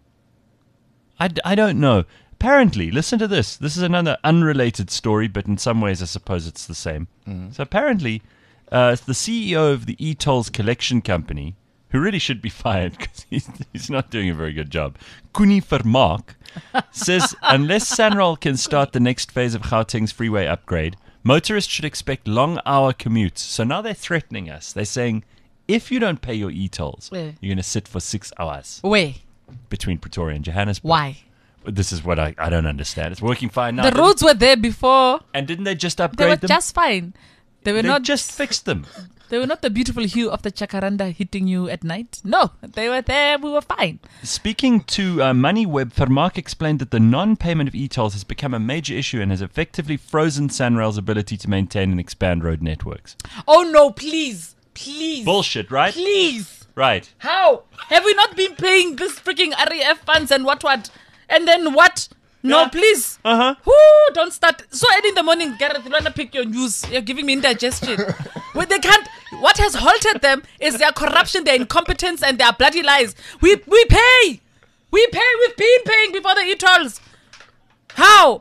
S2: I don't know. Apparently, listen to this. This is another unrelated story, but in some ways I suppose it's the same. So apparently, the CEO of the e-tolls collection company, who really should be fired because he's not doing a very good job, Kuni Vermaak, says unless Sanral can start the next phase of Gauteng's freeway upgrade, motorists should expect long-hour commutes. So now they're threatening us. They're saying, if you don't pay your e-tolls,
S3: Yeah.
S2: you're going to sit for 6 hours
S3: Wait,
S2: between Pretoria and Johannesburg.
S3: why?
S2: This is what I don't understand. It's working fine now.
S3: The roads were there before.
S2: And didn't they just
S3: They
S2: upgrade
S3: were
S2: them?
S3: just fine. They were
S2: They
S3: not
S2: just fixed them.
S3: They were not the beautiful hue of the Chakaranda hitting you at night. No, they were there. We were fine.
S2: Speaking to MoneyWeb, Vermaak explained that the non-payment of e-tolls has become a major issue and has effectively frozen SANRAL's ability to maintain and expand road networks.
S3: Oh no! Please, please,
S2: Bullshit, right?
S3: please.
S2: Right.
S3: How have we not been paying this freaking RAF funds and what? And then what? No,
S2: Yeah.
S3: please.
S2: Uh-huh.
S3: Whoo, don't start. So early in the morning, Gareth, you want to pick your news. You're giving me indigestion. Well, they can't. What has halted them is their corruption, their incompetence, and their bloody lies. We pay. We pay. We've been paying before the e-tolls. How?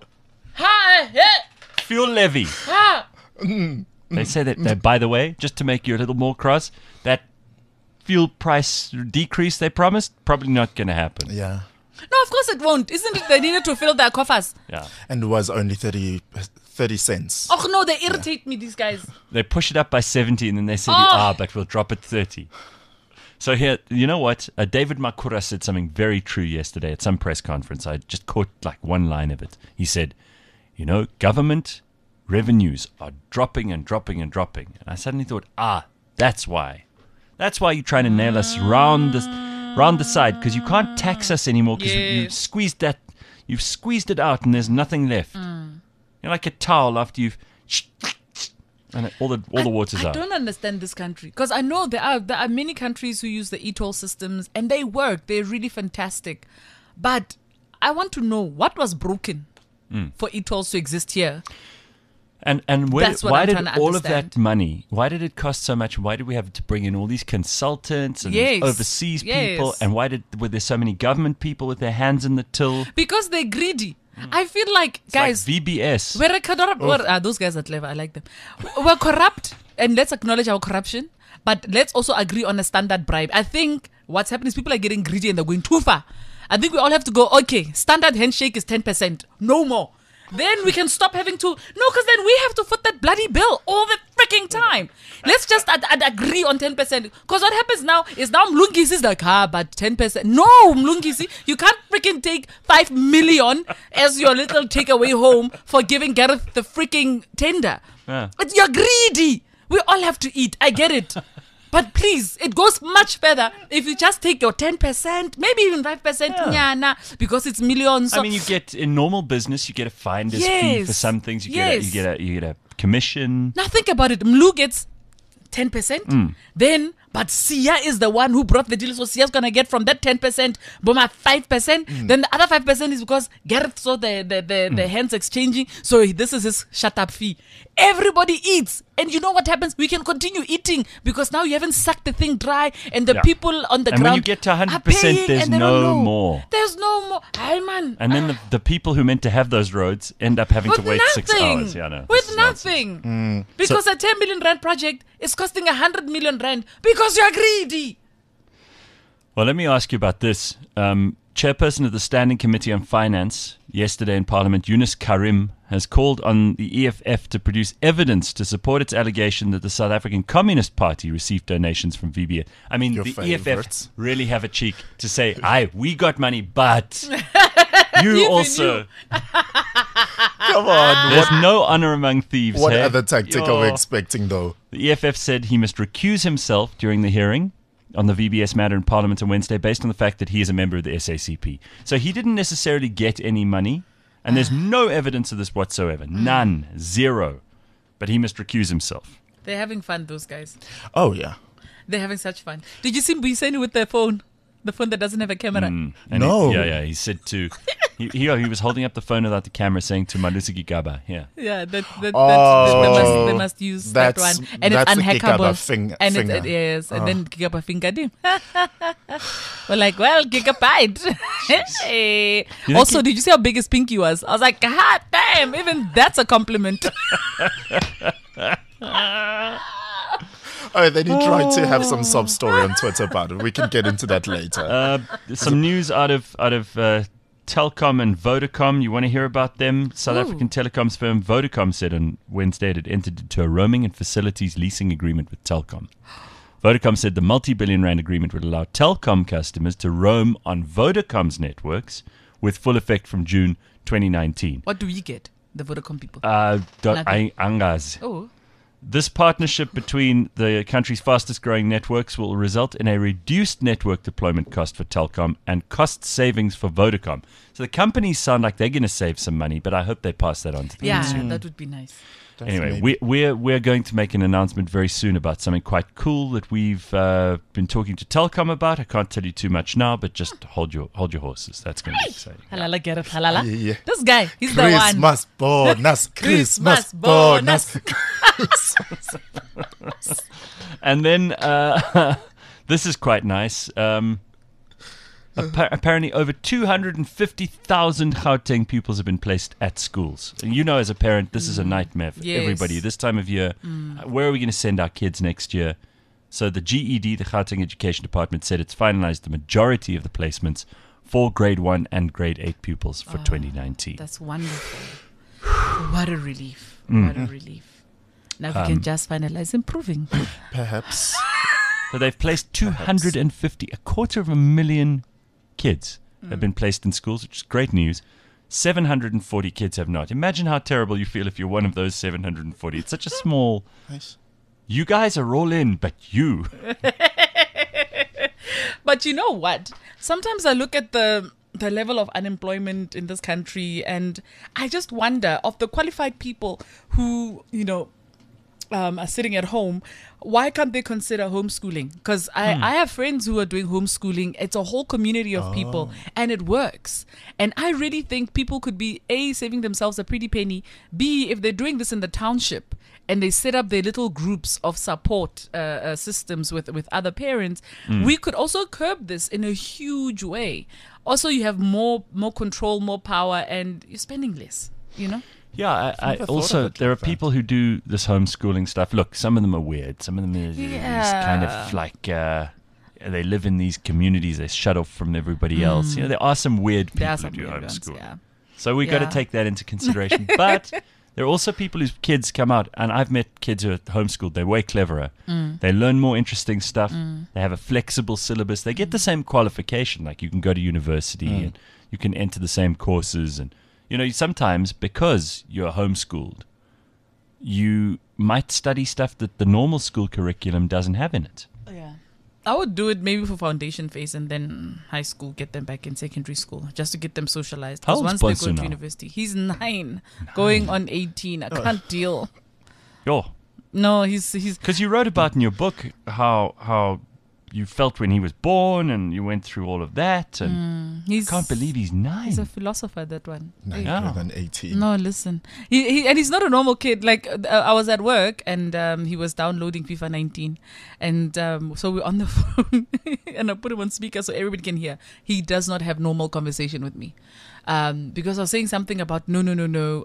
S2: Fuel levy.
S3: How?
S2: They say that, by the way, just to make you a little more cross, that fuel price decrease they promised, probably not going to happen.
S4: Yeah.
S3: No, of course it won't. Isn't it they needed to fill their coffers?
S2: Yeah.
S4: And it was only 30 cents.
S3: Oh no, they irritate me, these guys.
S2: They push it up by 70 and then they say,
S3: Oh.
S2: but we'll drop it 30. So here, you know what? David Makura said something very true yesterday at some press conference. I just caught like one line of it. He said, government revenues are dropping and dropping and dropping. And I suddenly thought, that's why. That's why you're trying to nail us round the side, because you can't tax us anymore because you've squeezed it out and there's nothing left. You're like a towel after you've and all the water's
S3: I
S2: out.
S3: don't understand this country because I know there are many countries who use the e-toll systems and they work. They're really fantastic. But I want to know what was broken for e-tolls to exist here.
S2: And
S3: That's what
S2: why
S3: I'm
S2: did
S3: trying to
S2: all of
S3: understand.
S2: that money, why did it cost so much? Why did we have to bring in all these consultants and
S3: Yes,
S2: overseas people?
S3: yes.
S2: And were there so many government people with their hands in the till?
S3: Because they're greedy. I feel like,
S2: It's
S3: guys,
S2: like VBS.
S3: those guys are clever. I like them. We're corrupt, and let's acknowledge our corruption. But let's also agree on a standard bribe. I think what's happening is people are getting greedy and they're going too far. I think we all have to go, okay, standard handshake is 10%. No more. Then we can stop having to... No, because then we have to foot that bloody bill all the freaking time. Let's just agree on 10%. Because what happens now is Mlungisi is like, but 10%. No, Mlungisi, you can't freaking take 5 million as your little takeaway home for giving Gareth the freaking tender.
S2: Yeah.
S3: You're greedy. We all have to eat. I get it. But please, it goes much further if you just take your 10%, maybe even 5%, because it's millions.
S2: I mean, you get in normal business, you get a finder's fee for some things. You get a commission.
S3: Now think about it. Mlu gets 10%. Then, but Sia is the one who brought the deal, so Sia's gonna get from that 10%, Boma 5%. Then the other 5% is because Gareth saw the hands exchanging, so this is his shut up fee. Everybody eats, and you know what happens? We can continue eating because now you haven't sucked the thing dry, and the people on the
S2: And
S3: ground.
S2: when you get to 100%,
S3: are paying,
S2: there's
S3: and they
S2: no
S3: don't know.
S2: more.
S3: There's no more. Hey, man.
S2: And then the people who meant to have those roads end up having
S3: With
S2: to wait
S3: nothing.
S2: 6 hours. Yeah, no, this
S3: With
S2: is nonsense.
S3: nothing. Because a 10 million rand project is costing 100 million rand because you're greedy.
S2: Well, let me ask you about this. Chairperson of the Standing Committee on Finance yesterday in Parliament, Yunus Karim, has called on the EFF to produce evidence to support its allegation that the South African Communist Party received donations from VBS. I mean,
S4: Your
S2: the
S4: favourites.
S2: EFF really have a cheek to say, aye, we got money, but you also...
S4: Come on.
S2: There's no honor among thieves.
S4: What
S2: hey?
S4: other tactic are we
S2: Yo.
S4: expecting, though?
S2: The EFF said he must recuse himself during the hearing on the VBS matter in Parliament on Wednesday based on the fact that he is a member of the SACP. So he didn't necessarily get any money, and there's no evidence of this whatsoever. None. Zero. But he must recuse himself.
S3: They're having fun, those guys.
S4: Oh, yeah.
S3: They're having such fun. Did you see Mbuyiseni with their phone? The phone that doesn't have a camera.
S2: And
S4: No.
S2: He said to... He was holding up the phone without the camera saying to Malusi Gigaba,
S3: Yeah,
S4: Oh.
S3: they must use that
S4: That's-
S3: one, and it's
S4: that's the
S3: unhackable.
S4: Gigaba
S3: and
S4: finger.
S3: yes, and then Gigaba fingered him. We're like, well, Gigabyte. Hey.
S2: think
S3: Also, did you see how big his pinky was? I was like, God damn, even that's a compliment.
S4: Oh, then he tried to have some sub story on Twitter about it. We can get into that later.
S2: some news out of Telkom and Vodacom. You want to hear about them? South African telecoms firm Vodacom said on Wednesday it had entered into a roaming and facilities leasing agreement with Telkom. Vodacom said the multi-billion rand agreement would allow Telkom customers to roam on Vodacom's networks with full effect from June 2019.
S3: What do we get, the Vodacom people?
S2: Nothing. Angazi.
S3: Oh,
S2: This partnership between the country's fastest growing networks will result in a reduced network deployment cost for Telkom and cost savings for Vodacom. So the companies sound like they're going to save some money, but I hope they pass that on to the
S3: yeah,
S2: consumer.
S3: that would be nice.
S2: Anyway, we're going to make an announcement very soon about something quite cool that we've been talking to Telkom about. I can't tell you too much now, but just hold your horses. That's going to be exciting.
S3: Halala, Gareth, halala.
S4: Yeah.
S3: This guy, he's the one.
S4: Christmas bonus. Christmas bonus.
S2: And then this is quite nice. Apparently, over 250,000 Gauteng pupils have been placed at schools. And you know, as a parent, this is a nightmare for
S3: Yes.
S2: everybody. This time of year, where are we going to send our kids next year? So the GED, the Gauteng Education Department, said it's finalized the majority of the placements for grade 1 and grade 8 pupils for 2019.
S3: That's wonderful. What a relief. What a relief. Now we can just finalize improving.
S4: Perhaps.
S2: So they've placed 250, 250,000 kids have been placed in schools, which is great news. 740 kids have not. Imagine how terrible you feel if you're one of those 740. It's such a small...
S4: Nice.
S2: You guys are all in, but you...
S3: But you know what? Sometimes I look at the level of unemployment in this country and I just wonder, of the qualified people who, you know, are sitting at home, why can't they consider homeschooling? Because I have friends who are doing homeschooling. It's a whole community of people and it works. And I really think people could be A, saving themselves a pretty penny, B, if they're doing this in the township and they set up their little groups of support systems with other parents, we could also curb this in a huge way. Also, you have more control, more power, and you're spending less, you know?
S2: Yeah, I
S4: thought
S2: also,
S4: of it
S2: there are
S4: like that.
S2: people who do this homeschooling stuff. Look, some of them are weird. Some of them is kind of like they live in these communities. They're shut off from everybody else. You know, there are some weird people
S3: There are
S2: who
S3: some
S2: do
S3: weird ones,
S2: homeschooling.
S3: yeah.
S2: So we got to
S3: Yeah.
S2: take that into consideration. But there are also people whose kids come out, and I've met kids who are homeschooled. They're way cleverer. They learn more interesting stuff. They have a flexible syllabus. They get the same qualification. Like you can go to university and you can enter the same courses. And, you know, sometimes because you're homeschooled, you might study stuff that the normal school curriculum doesn't have in it.
S3: Yeah. I would do it maybe for foundation phase and then high school, get them back in secondary school just to get them socialized.
S2: How
S3: Because
S2: old's
S3: once they go
S2: Bonsu
S3: to
S2: now?
S3: university, he's 9, going on 18. I can't deal.
S2: Yo,
S3: No, he's
S2: Because you wrote about in your book how you felt when he was born, and you went through all of that, and I can't believe he's 9.
S3: He's a philosopher, that one.
S4: 9 than 18.
S3: No, listen. And he's not a normal kid. Like, I was at work, and he was downloading FIFA 19. And so we're on the phone, and I put him on speaker so everybody can hear. He does not have normal conversation with me. Because I was saying something about, no.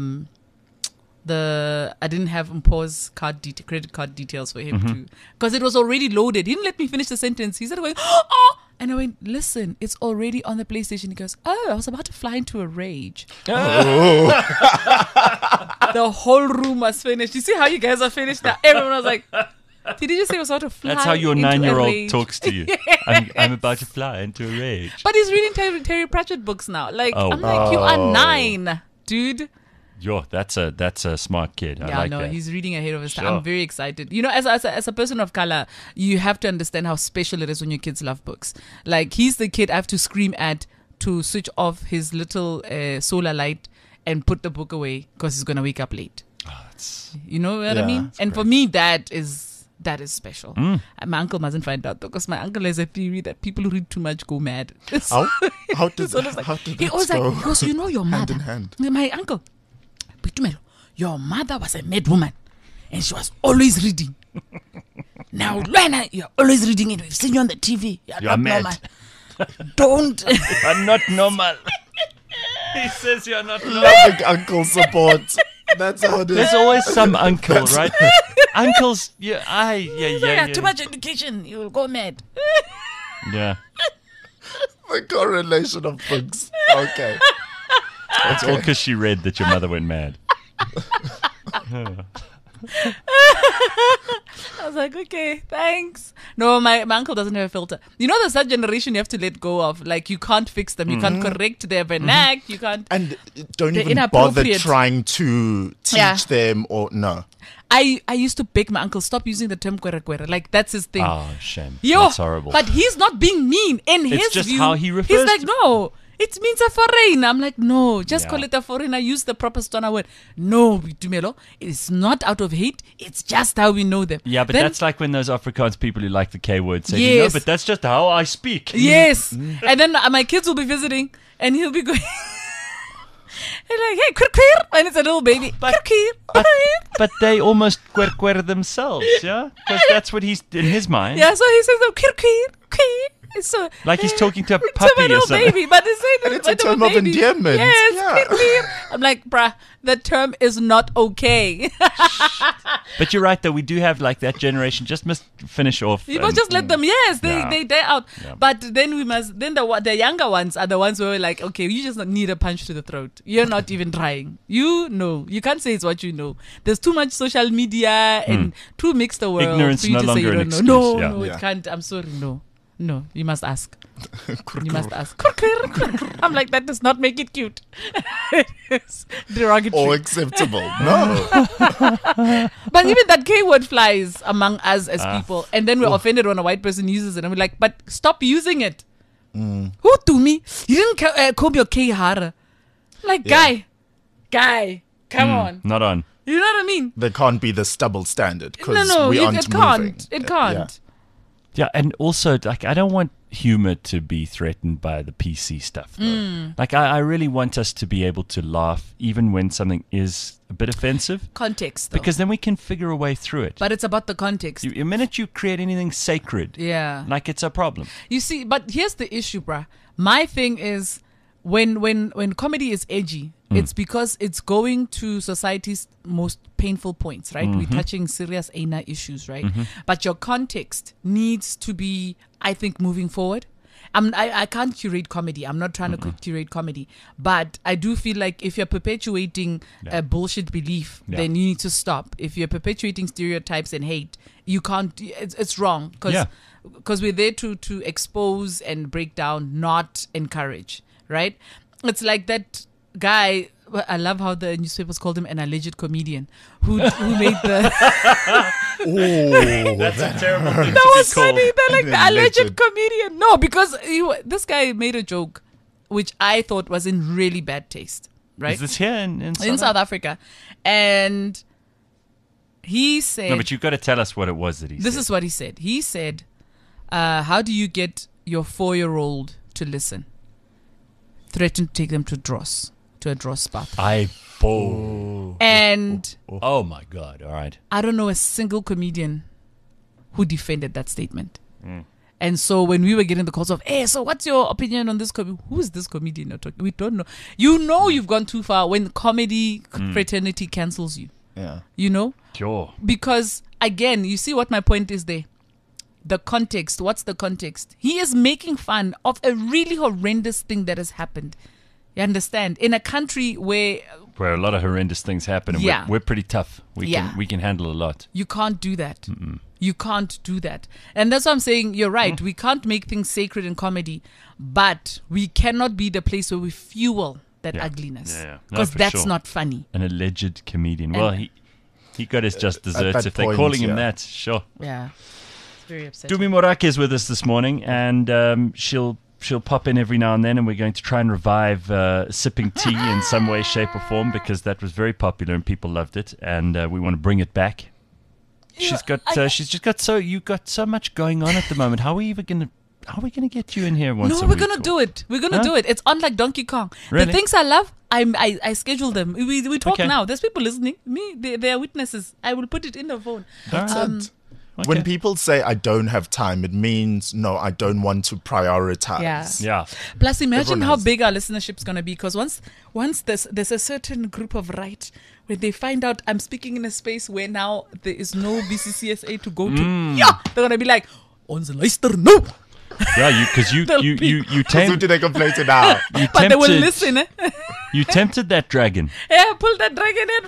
S3: I didn't have Mpo's credit card details for him to, because it was already loaded. He didn't let me finish the sentence. He started going, oh, and I went, listen, it's already on the PlayStation. He goes, oh, I was about to fly into a rage. The whole room was finished. You see how you guys are finished now? Everyone was like, did you just say I was about to fly?
S2: That's how your
S3: into a
S2: 9-year-old
S3: rage?
S2: talks to you. I'm about to fly into a rage.
S3: But he's reading Terry Pratchett books now. Like, I'm like, you are 9, dude.
S2: That's a smart kid. I like that.
S3: He's reading ahead of his time.
S2: Sure.
S3: I'm very excited. You know, as a person of color, you have to understand how special it is when your kids love books. Like, he's the kid I have to scream at to switch off his little solar light and put the book away because he's going to wake up late. You know what I mean? And for me, that is special. My uncle mustn't find out, because my uncle has a theory that people who read too much go mad.
S4: How did
S3: he always
S4: go?
S3: like, because you know your mother.
S4: Hand in hand.
S3: My uncle, Pitumelo, your mother was a mad woman, and she was always reading. Now, Lena, you're always reading it. We've seen you on the TV. You're not
S2: mad.
S3: normal. Don't.
S2: I'm not normal. He says you're not normal.
S4: Loving uncle support. That's how it is.
S2: There's always some uncle, right? Uncles, yeah.
S3: Too much education, you will go mad.
S2: Yeah.
S4: The correlation of books. Okay.
S2: It's all because she read that your mother went mad.
S3: I was like, okay, thanks. No, my uncle doesn't have a filter. You know, there's that generation you have to let go of. Like, you can't fix them. You can't correct their vernac. You can't.
S4: And don't
S3: They're
S4: even bother
S3: inappropriate.
S4: trying to teach them or no.
S3: I used to beg my uncle, stop using the term kwere kwere. Like, that's his thing.
S2: Oh, shame.
S3: Yo,
S2: That's horrible.
S3: But he's not being mean. In his
S2: just
S3: view,
S2: how he refers
S3: he's like,
S2: to-
S3: no, it means a foreigner. I'm like, no, just
S2: Yeah.
S3: call it a foreigner. Use the proper Stona word. No, Tumelo, it's not out of hate. It's just how we know them.
S2: Yeah, but
S3: Then-
S2: that's like when those Afrikaans people who like the K word say,
S3: Yes.
S2: no, but that's just how I speak.
S3: Yes. And then my kids will be visiting, and he'll be going. And like, hey, queer, queer. And it's a little baby. Queer, queer.
S2: But they almost quer themselves, yeah? Because that's what he's in his mind.
S3: Yeah, so he says, oh, queer, queer, queer. So,
S2: Like he's talking to a
S3: to
S2: puppy
S3: my
S2: or
S3: little
S2: something.
S3: baby, but it's,
S4: it's a term of endearment.
S3: Yes,
S4: Yeah.
S3: queer, queer. I'm like, bruh, the term is not okay.
S2: But you're right, though. We do have like that generation. Just must finish off.
S3: You must just let them. Yes,
S2: Yeah.
S3: they're out.
S2: Yeah.
S3: But then we must. Then the younger ones are the ones who are like, okay, you just need a punch to the throat. You're not even trying. You know, you can't say it's what you know. There's too much social media and too mixed a world
S2: Ignorance
S3: for you
S2: no
S3: to say
S2: longer
S3: you
S2: an
S3: don't know.
S2: excuse,
S3: No,
S2: yeah.
S3: no,
S4: Yeah.
S3: it can't. I'm sorry, no. You must ask. You must ask. I'm like, that does not make it cute. It's derogatory.
S4: Or acceptable. No.
S3: But even that K word flies among us as people. And then we're offended when a white person uses it. And we're like, but stop using it. Who to me? You didn't comb your K hair. Like, guy, come on.
S2: Not on.
S3: You know what I mean?
S4: There can't be the stubble standard because
S3: No,
S4: we
S3: it
S4: aren't
S3: can't.
S4: moving.
S3: It can't.
S2: Yeah, and also, like, I don't want humor to be threatened by the PC stuff. Though. Like, I really want us to be able to laugh even when something is a bit offensive,
S3: Context, though.
S2: because then we can figure a way through it.
S3: But it's about the context.
S2: The minute you create anything sacred,
S3: Yeah.
S2: like it's a problem.
S3: You see, but here's the issue, bruh. My thing is when comedy is edgy, it's because it's going to society's most painful points, right? We're touching serious ANA issues, right? But your context needs to be, I think, moving forward. I can't curate comedy. I'm not trying to curate comedy. But I do feel like if you're perpetuating a bullshit belief, then you need to stop. If you're perpetuating stereotypes and hate, you can't. It's wrong. Because we're there to expose and break down, not encourage, right? It's like that guy. I love how the newspapers called him an alleged comedian who made the.
S2: That's a terrible thing
S3: That was funny. They're like
S4: An
S3: the alleged
S4: alleged.
S3: comedian. No, because this guy made a joke, which I thought was in really bad taste. Right
S2: Is this here in
S3: in South Africa, and He said...
S2: No, but you've got to tell us what it was that he said.
S3: This is what he said. He said, how do you get your 4-year-old to listen? Threaten to take them to a Dross spot. And
S2: oh my God! All right.
S3: I don't know a single comedian who defended that statement. And so when we were getting the calls of, hey, so what's your opinion on this comedian? Who is this comedian you're talking? We don't know. You know you've gone too far when comedy fraternity cancels you.
S4: Yeah.
S3: You know?
S2: Sure.
S3: Because, again, you see what my point is there. The context. What's the context? He is making fun of a really horrendous thing that has happened. You understand? In a country where
S2: a lot of horrendous things happen, and
S3: Yeah.
S2: we're pretty tough. We can handle a lot.
S3: you can't do that. You can't do that. And that's why I'm saying you're right. We can't make things sacred in comedy, but we cannot be the place where we fuel that ugliness.
S2: Yeah, yeah. No,
S3: Because
S2: for
S3: that's
S2: sure.
S3: not funny.
S2: An alleged comedian. Well, he got his just desserts
S4: that
S2: if they're
S4: point,
S2: calling him
S4: yeah.
S2: that. Sure.
S3: Yeah. It's very upsetting.
S2: Dumi Morake is with us this morning, and she'll pop in every now and then, and we're going to try and revive sipping tea in some way, shape, or form, because that was very popular and people loved it, and we want to bring it back. You've got so much going on at the moment. How are we gonna get you in here once a
S3: No,
S2: week?
S3: we're gonna do it. We're gonna do it. It's on like Donkey Kong.
S2: Really?
S3: The things I love, I schedule them. We talk
S2: Okay.
S3: now. There's people listening. They are witnesses. I will put it in the phone.
S2: All right. Okay.
S4: When people say I don't have time, it means no, I don't want to prioritize.
S3: Yeah.
S2: Yeah.
S3: Plus, imagine
S4: Everyone
S3: how
S4: has-
S3: big our listenership's gonna be. Because once there's a certain group of right where they find out I'm speaking in a space where now there is no BCCSA to go to. Yeah, they're gonna be like, "Onze luister no,"
S2: Yeah, because you
S3: They'll be-
S2: you
S4: Who
S2: tempted
S4: do they complain to now?
S3: but they will listen.
S2: you tempted that dragon.
S3: Yeah, pull that dragon in,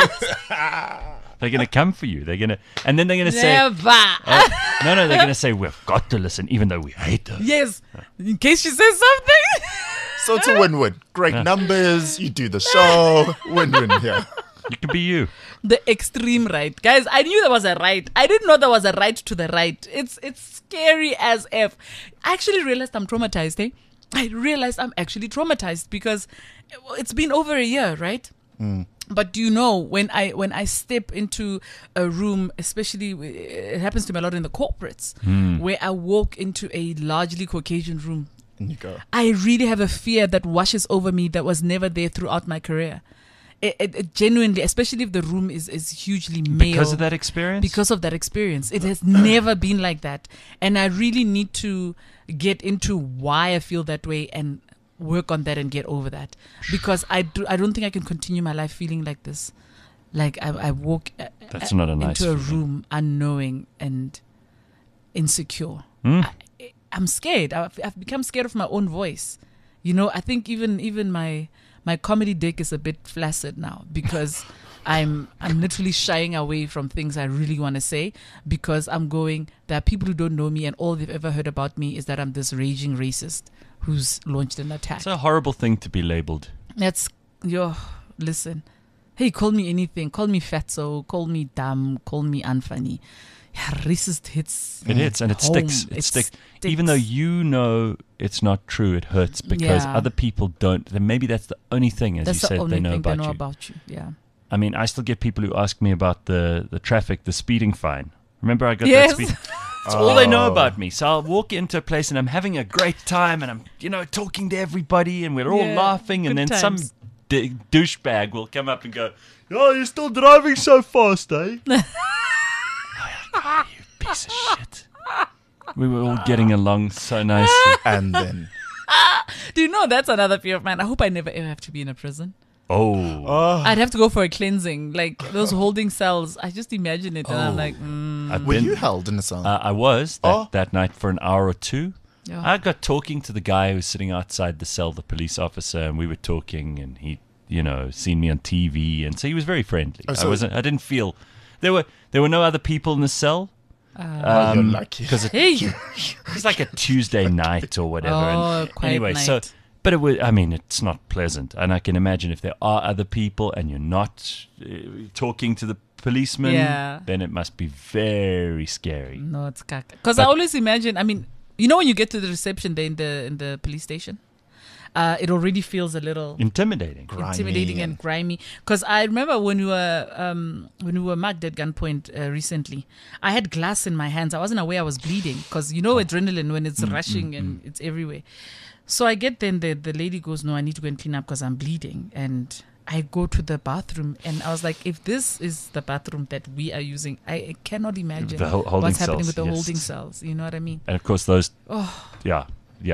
S3: bro.
S2: They're gonna come for you. And then they're gonna say,
S3: Never.
S2: no, they're gonna say we've got to listen, even though we hate her.
S3: Yes, in case she says something.
S4: So it's a win-win. Great numbers, you do the show, win-win here.
S2: You can be you.
S3: The extreme right, guys. I knew there was a right. I didn't know there was a right to the right. It's scary as f. I actually realized I'm traumatized. I realized I'm actually traumatized because it's been over a year, right? But do you know when I step into a room, especially it happens to me a lot in the corporates, where I walk into a largely Caucasian room,
S4: And you go.
S3: I really have a fear that washes over me that was never there throughout my career. It genuinely, especially if the room is hugely male.
S2: Because of that experience?
S3: Because of that experience. It has never been like that. And I really need to get into why I feel that way and work on that and get over that. Because I don't think I can continue my life feeling like this. Like I walk
S2: That's not a nice
S3: into a
S2: feeling.
S3: room unknowing and insecure. I'm scared. I've become scared of my own voice. You know, I think even my comedy deck is a bit flaccid now because I'm literally shying away from things I really want to say because I'm going, there are people who don't know me and all they've ever heard about me is that I'm this raging racist who's launched an attack.
S2: It's a horrible thing to be labeled.
S3: Listen. Hey, call me anything. Call me fatso. Call me dumb. Call me unfunny. Yeah, racist hits.
S2: It hits and it
S3: home.
S2: sticks. It sticks. Even though you know it's not true, it hurts because
S3: Yeah.
S2: other people don't. Then maybe that's the only thing, as
S3: That's
S2: you
S3: the
S2: said,
S3: only
S2: they know
S3: thing
S2: about
S3: they know
S2: you.
S3: about you. Yeah.
S2: I mean, I still get people who ask me about the traffic, the speeding fine. Remember I got
S3: Yes.
S2: that speed. It's all they know about me. So I'll walk into a place and I'm having a great time and I'm, talking to everybody and we're all
S3: Yeah,
S2: laughing and
S3: good
S2: then
S3: times.
S2: some douchebag will come up and go, "Oh, you're still driving so fast, eh?" You piece of shit. We were all getting along so nicely.
S4: And then.
S3: Do you know that's another fear of mine? I hope I never ever have to be in a prison.
S2: Oh.
S3: I'd have to go for a cleansing, like those holding cells. I just imagine it, and I'm like,
S2: I've
S4: Were
S2: been,
S4: you held in a cell?
S2: I was that night for an hour or two.
S3: Yeah.
S2: I got talking to the guy who was sitting outside the cell, the police officer, and we were talking, and he, seen me on TV, and so he was very friendly.
S4: Oh, so-
S2: I didn't feel there were no other people in the cell.
S4: You're lucky.
S2: Because
S3: hey,
S2: it was like a Tuesday night or whatever.
S3: Oh,
S2: and
S3: quiet
S2: anyway,
S3: night.
S2: but it was. I mean, it's not pleasant, and I can imagine if there are other people and you're not talking to the policeman,
S3: Yeah.
S2: then it must be very scary.
S3: no, it's caca. Because I always imagine. I mean, when you get to the reception there in the police station, it already feels a little
S2: Intimidating.
S3: intimidating and grimy. Because I remember when we were mugged at gunpoint recently, I had glass in my hands. I wasn't aware I was bleeding because adrenaline when it's rushing and it's everywhere. So I get then the lady goes, no, I need to go and clean up because I'm bleeding. And I go to the bathroom and I was like, if this is the bathroom that we are using, I cannot imagine
S2: The holding
S3: what's happening
S2: cells,
S3: with the
S2: yes.
S3: holding cells. You know what I mean?
S2: And of course, those. Yeah.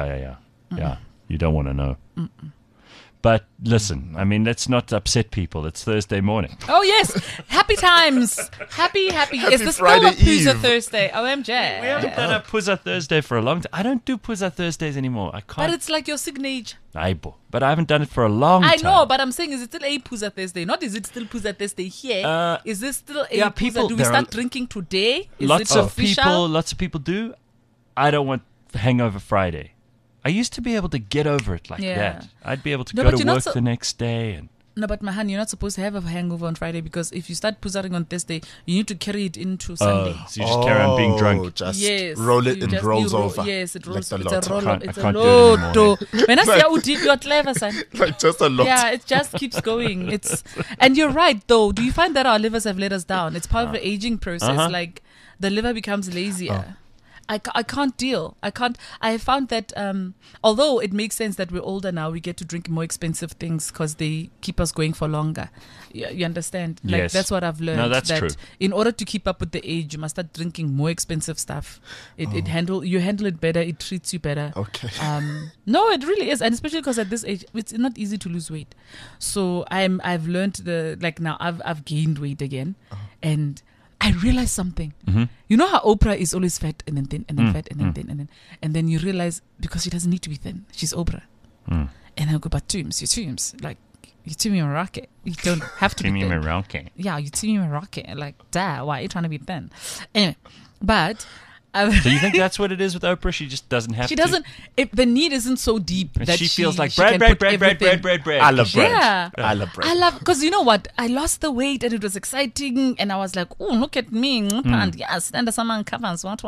S2: You don't want to know. But listen, I mean, let's not upset people. It's Thursday morning.
S3: Oh, yes. Happy times. Happy. Is this
S4: Friday
S3: still a Pooza
S4: Eve.
S3: Thursday? OMG.
S2: We haven't done a Puzza Thursday for a long time. I don't do Puzza Thursdays anymore. I
S3: But
S2: can't.
S3: it's like your signature.
S2: But I haven't done it for a long time.
S3: I know, but I'm saying, is it still a Pooza Thursday? Not is it still Pooza Thursday here? Is this still a
S2: yeah,
S3: Pooza?
S2: people-
S3: Do we
S2: there
S3: start
S2: are
S3: drinking today? Is
S2: Lots
S3: it
S2: of
S3: official?
S2: people do. I don't want Hangover Friday. I used to be able to get over it like
S3: Yeah.
S2: that. I'd be able to
S3: No,
S2: go
S3: but
S2: to
S3: you're not
S2: work
S3: so-
S2: the next day and
S3: No, but Mahan, you're not supposed to have a hangover on Friday because if you start Poozaring on Thursday, you need to carry it into Sunday.
S2: so you just carry on being drunk.
S4: Just
S3: Yes,
S4: roll it
S3: you
S4: and
S3: just-
S4: rolls
S3: you
S4: over.
S3: Yes, it rolls.
S4: Like
S3: It's
S4: the
S3: a
S4: lotto.
S3: roll.
S2: I can't-
S3: It's
S2: I
S3: a
S2: can't do it anymore.
S3: lotto. When I say how deep you're clever, son.
S4: Like just a lot.
S3: Yeah, it just keeps going. And you're right though. Do you find that our livers have let us down? It's part of the aging process. Like the liver becomes lazier. I can't deal. I have found that although it makes sense that we're older now, we get to drink more expensive things because they keep us going for longer. You understand? Like
S2: Yes.
S3: that's what I've learned.
S2: No, that's
S3: that
S2: true.
S3: In order to keep up with the age, you must start drinking more expensive stuff. You handle it better. It treats you better.
S4: Okay.
S3: No, it really is, and especially because at this age, it's not easy to lose weight. So I've learned now I've gained weight again, and I realized something. You know how Oprah is always fat and then thin and then fat and then thin and then you realize because she doesn't need to be thin, she's Oprah. And I go, but Tooms, like you Timmy Merake. You don't have to be
S2: Timmy
S3: thin.
S2: Merake.
S3: Yeah, you Timmy Merake. Like, duh, why are you trying to be thin? Anyway, but.
S2: So you think that's what it is with Oprah? She just doesn't have
S3: She
S2: to?
S3: doesn't. The need isn't so deep
S2: And
S3: that
S2: she feels like
S3: she
S2: bread.
S3: can put everything-
S4: I love bread.
S3: Yeah.
S4: I love bread.
S3: I love because you know what? I lost the weight and it was exciting, and I was like, "Oh, look at me! Yes, stand someone covers what."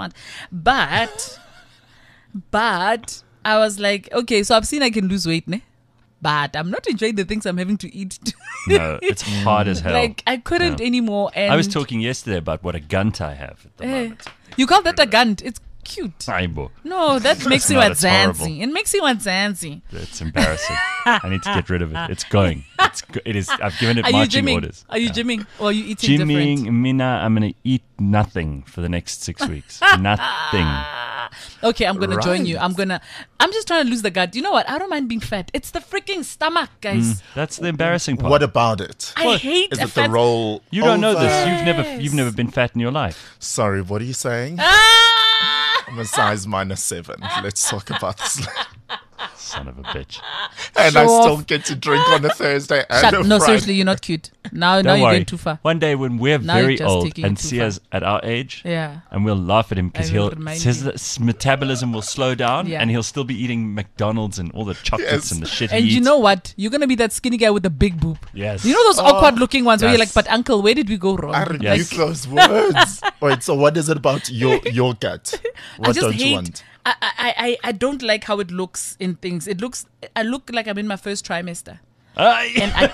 S3: But I was like, okay, so I've seen I can lose weight, ne? But I'm not enjoying the things I'm having to eat.
S2: No, it's hard as hell.
S3: Like I couldn't
S2: Yeah.
S3: anymore. And
S2: I was talking yesterday about what a gunt I have at the moment.
S3: You call that a gunt? It's cute.
S2: Aibo.
S3: No, that makes you
S2: not,
S3: want
S2: it's horrible.
S3: zancy. It makes you want zancy.
S2: It's embarrassing. I need to get rid of it. It's going. It is. I've given it
S3: Are you
S2: marching
S3: gymming?
S2: orders.
S3: Are you gymming or are you eating different?
S2: Gymming, Mina, I'm going to eat nothing for the next 6 weeks. Nothing.
S3: Okay, I'm gonna join you.
S4: Right.
S3: I'm just trying to lose the gut. You know what? I don't mind being fat. It's the freaking stomach, guys.
S2: That's the embarrassing part.
S4: What about it?
S3: I hate
S4: Is
S3: a
S4: it
S3: fat.
S4: the roll?
S2: You don't know
S4: over?
S2: this. You've never been fat in your life.
S4: Sorry, what are you saying?
S3: Ah!
S4: I'm a size -7. Let's talk about this.
S2: Son of a bitch.
S4: And
S3: Show
S4: I still
S3: off.
S4: get to drink on a Thursday and a
S3: Shut, no,
S4: Friday.
S3: seriously, you're not cute. Now
S2: Don't
S3: you're
S2: worry.
S3: going too far.
S2: One day when we're
S3: Now you're
S2: very
S3: just
S2: old
S3: taking
S2: and
S3: it too
S2: Sia's at our age,
S3: Yeah.
S2: and we'll laugh at him because
S3: And we'll remind
S2: his metabolism will slow down,
S3: Yeah.
S2: and he'll still be eating McDonald's and all the chocolates
S4: Yes.
S2: and the shit
S3: And
S2: he
S3: you
S2: eats.
S3: know what? You're gonna be that skinny guy with the big boob.
S2: Yes.
S3: You know those awkward-looking ones where you're like,
S2: Yes.
S3: "But uncle, where did we go wrong?"
S4: I
S3: Like,
S4: rebuke those words. Wait, so what is it about your gut?
S3: I
S4: What
S3: just
S4: don't
S3: hate.
S4: you want?
S3: I don't like how it looks in things. I look like I'm in my first trimester.
S2: Ah,
S3: And I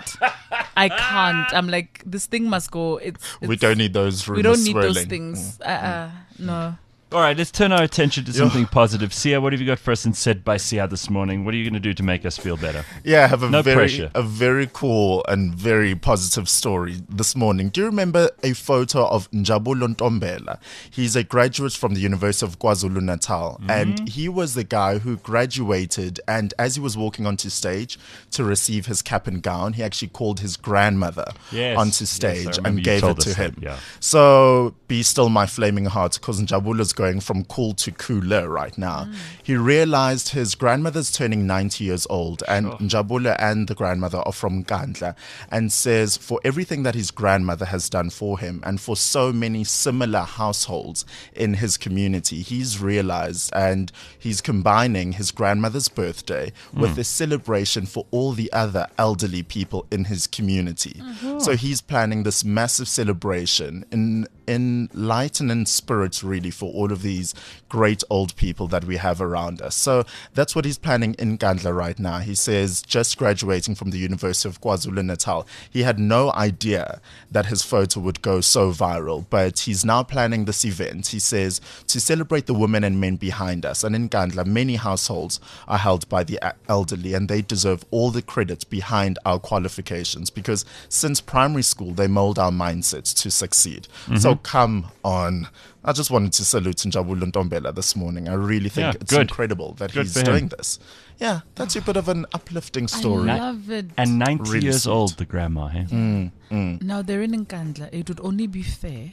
S3: can't. I'm like, this thing must go.
S4: We don't need those rumors
S3: We don't need
S4: swirling.
S3: those things. No.
S2: All right, let's turn our attention to something positive. Sia, what have you got for us in Said by Sia this morning? What are you going to do to make us feel better?
S4: Yeah, I have
S2: No pressure.
S4: a very cool and very positive story this morning. Do you remember a photo of Njabulo Ntombela? He's a graduate from the University of KwaZulu-Natal, and he was the guy who graduated, and as he was walking onto stage to receive his cap and gown, he actually called his grandmother
S2: Yes.
S4: onto
S2: Yes, I
S4: stage
S2: remember
S4: and
S2: you
S4: gave
S2: told
S4: it to
S2: us that,
S4: him.
S2: yeah.
S4: So, be still my flaming heart, because Njabulo's going from cool to cooler right now. He realized his grandmother's turning 90 years old, and Njabulo and the grandmother are from Nkandla, and says for everything that his grandmother has done for him and for so many similar households in his community, he's realized and he's combining his grandmother's birthday with a celebration for all the other elderly people in his community. So he's planning this massive celebration in light and in spirit, really, for all of these great old people that we have around us. So that's what he's planning in Nkandla right now. He says, just graduating from the University of KwaZulu-Natal, he had no idea that his photo would go so viral, but he's now planning this event. He says, to celebrate the women and men behind us. And in Nkandla, many households are held by the elderly, and they deserve all the credit behind our qualifications, because since primary school, they mold our mindsets to succeed. So come on. I just wanted to salute Njabulo Ntombela this morning. I really think it's incredible that he's doing this. Yeah, that's a bit of an uplifting story.
S3: I love it.
S2: And 90
S4: Really
S2: years
S4: sweet.
S2: old, the grandma. Hey?
S3: Now they're in Nkandla. It would only be fair.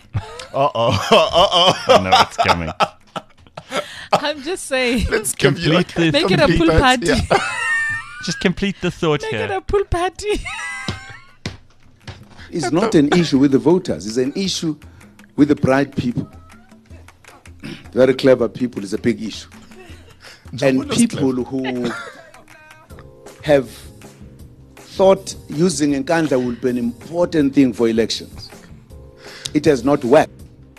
S2: I know it's coming.
S3: I'm just saying.
S4: Let's give you like
S2: Complete
S3: Make it a pool party.
S4: Yeah.
S2: Just complete the thought
S3: Make
S2: here.
S3: it a pool party.
S8: It's not an issue with the voters. It's an issue with the bright people. Very clever people is a big issue. And
S4: Njabulo's
S8: people who have thought using Nkandla will be an important thing for elections. It has not worked.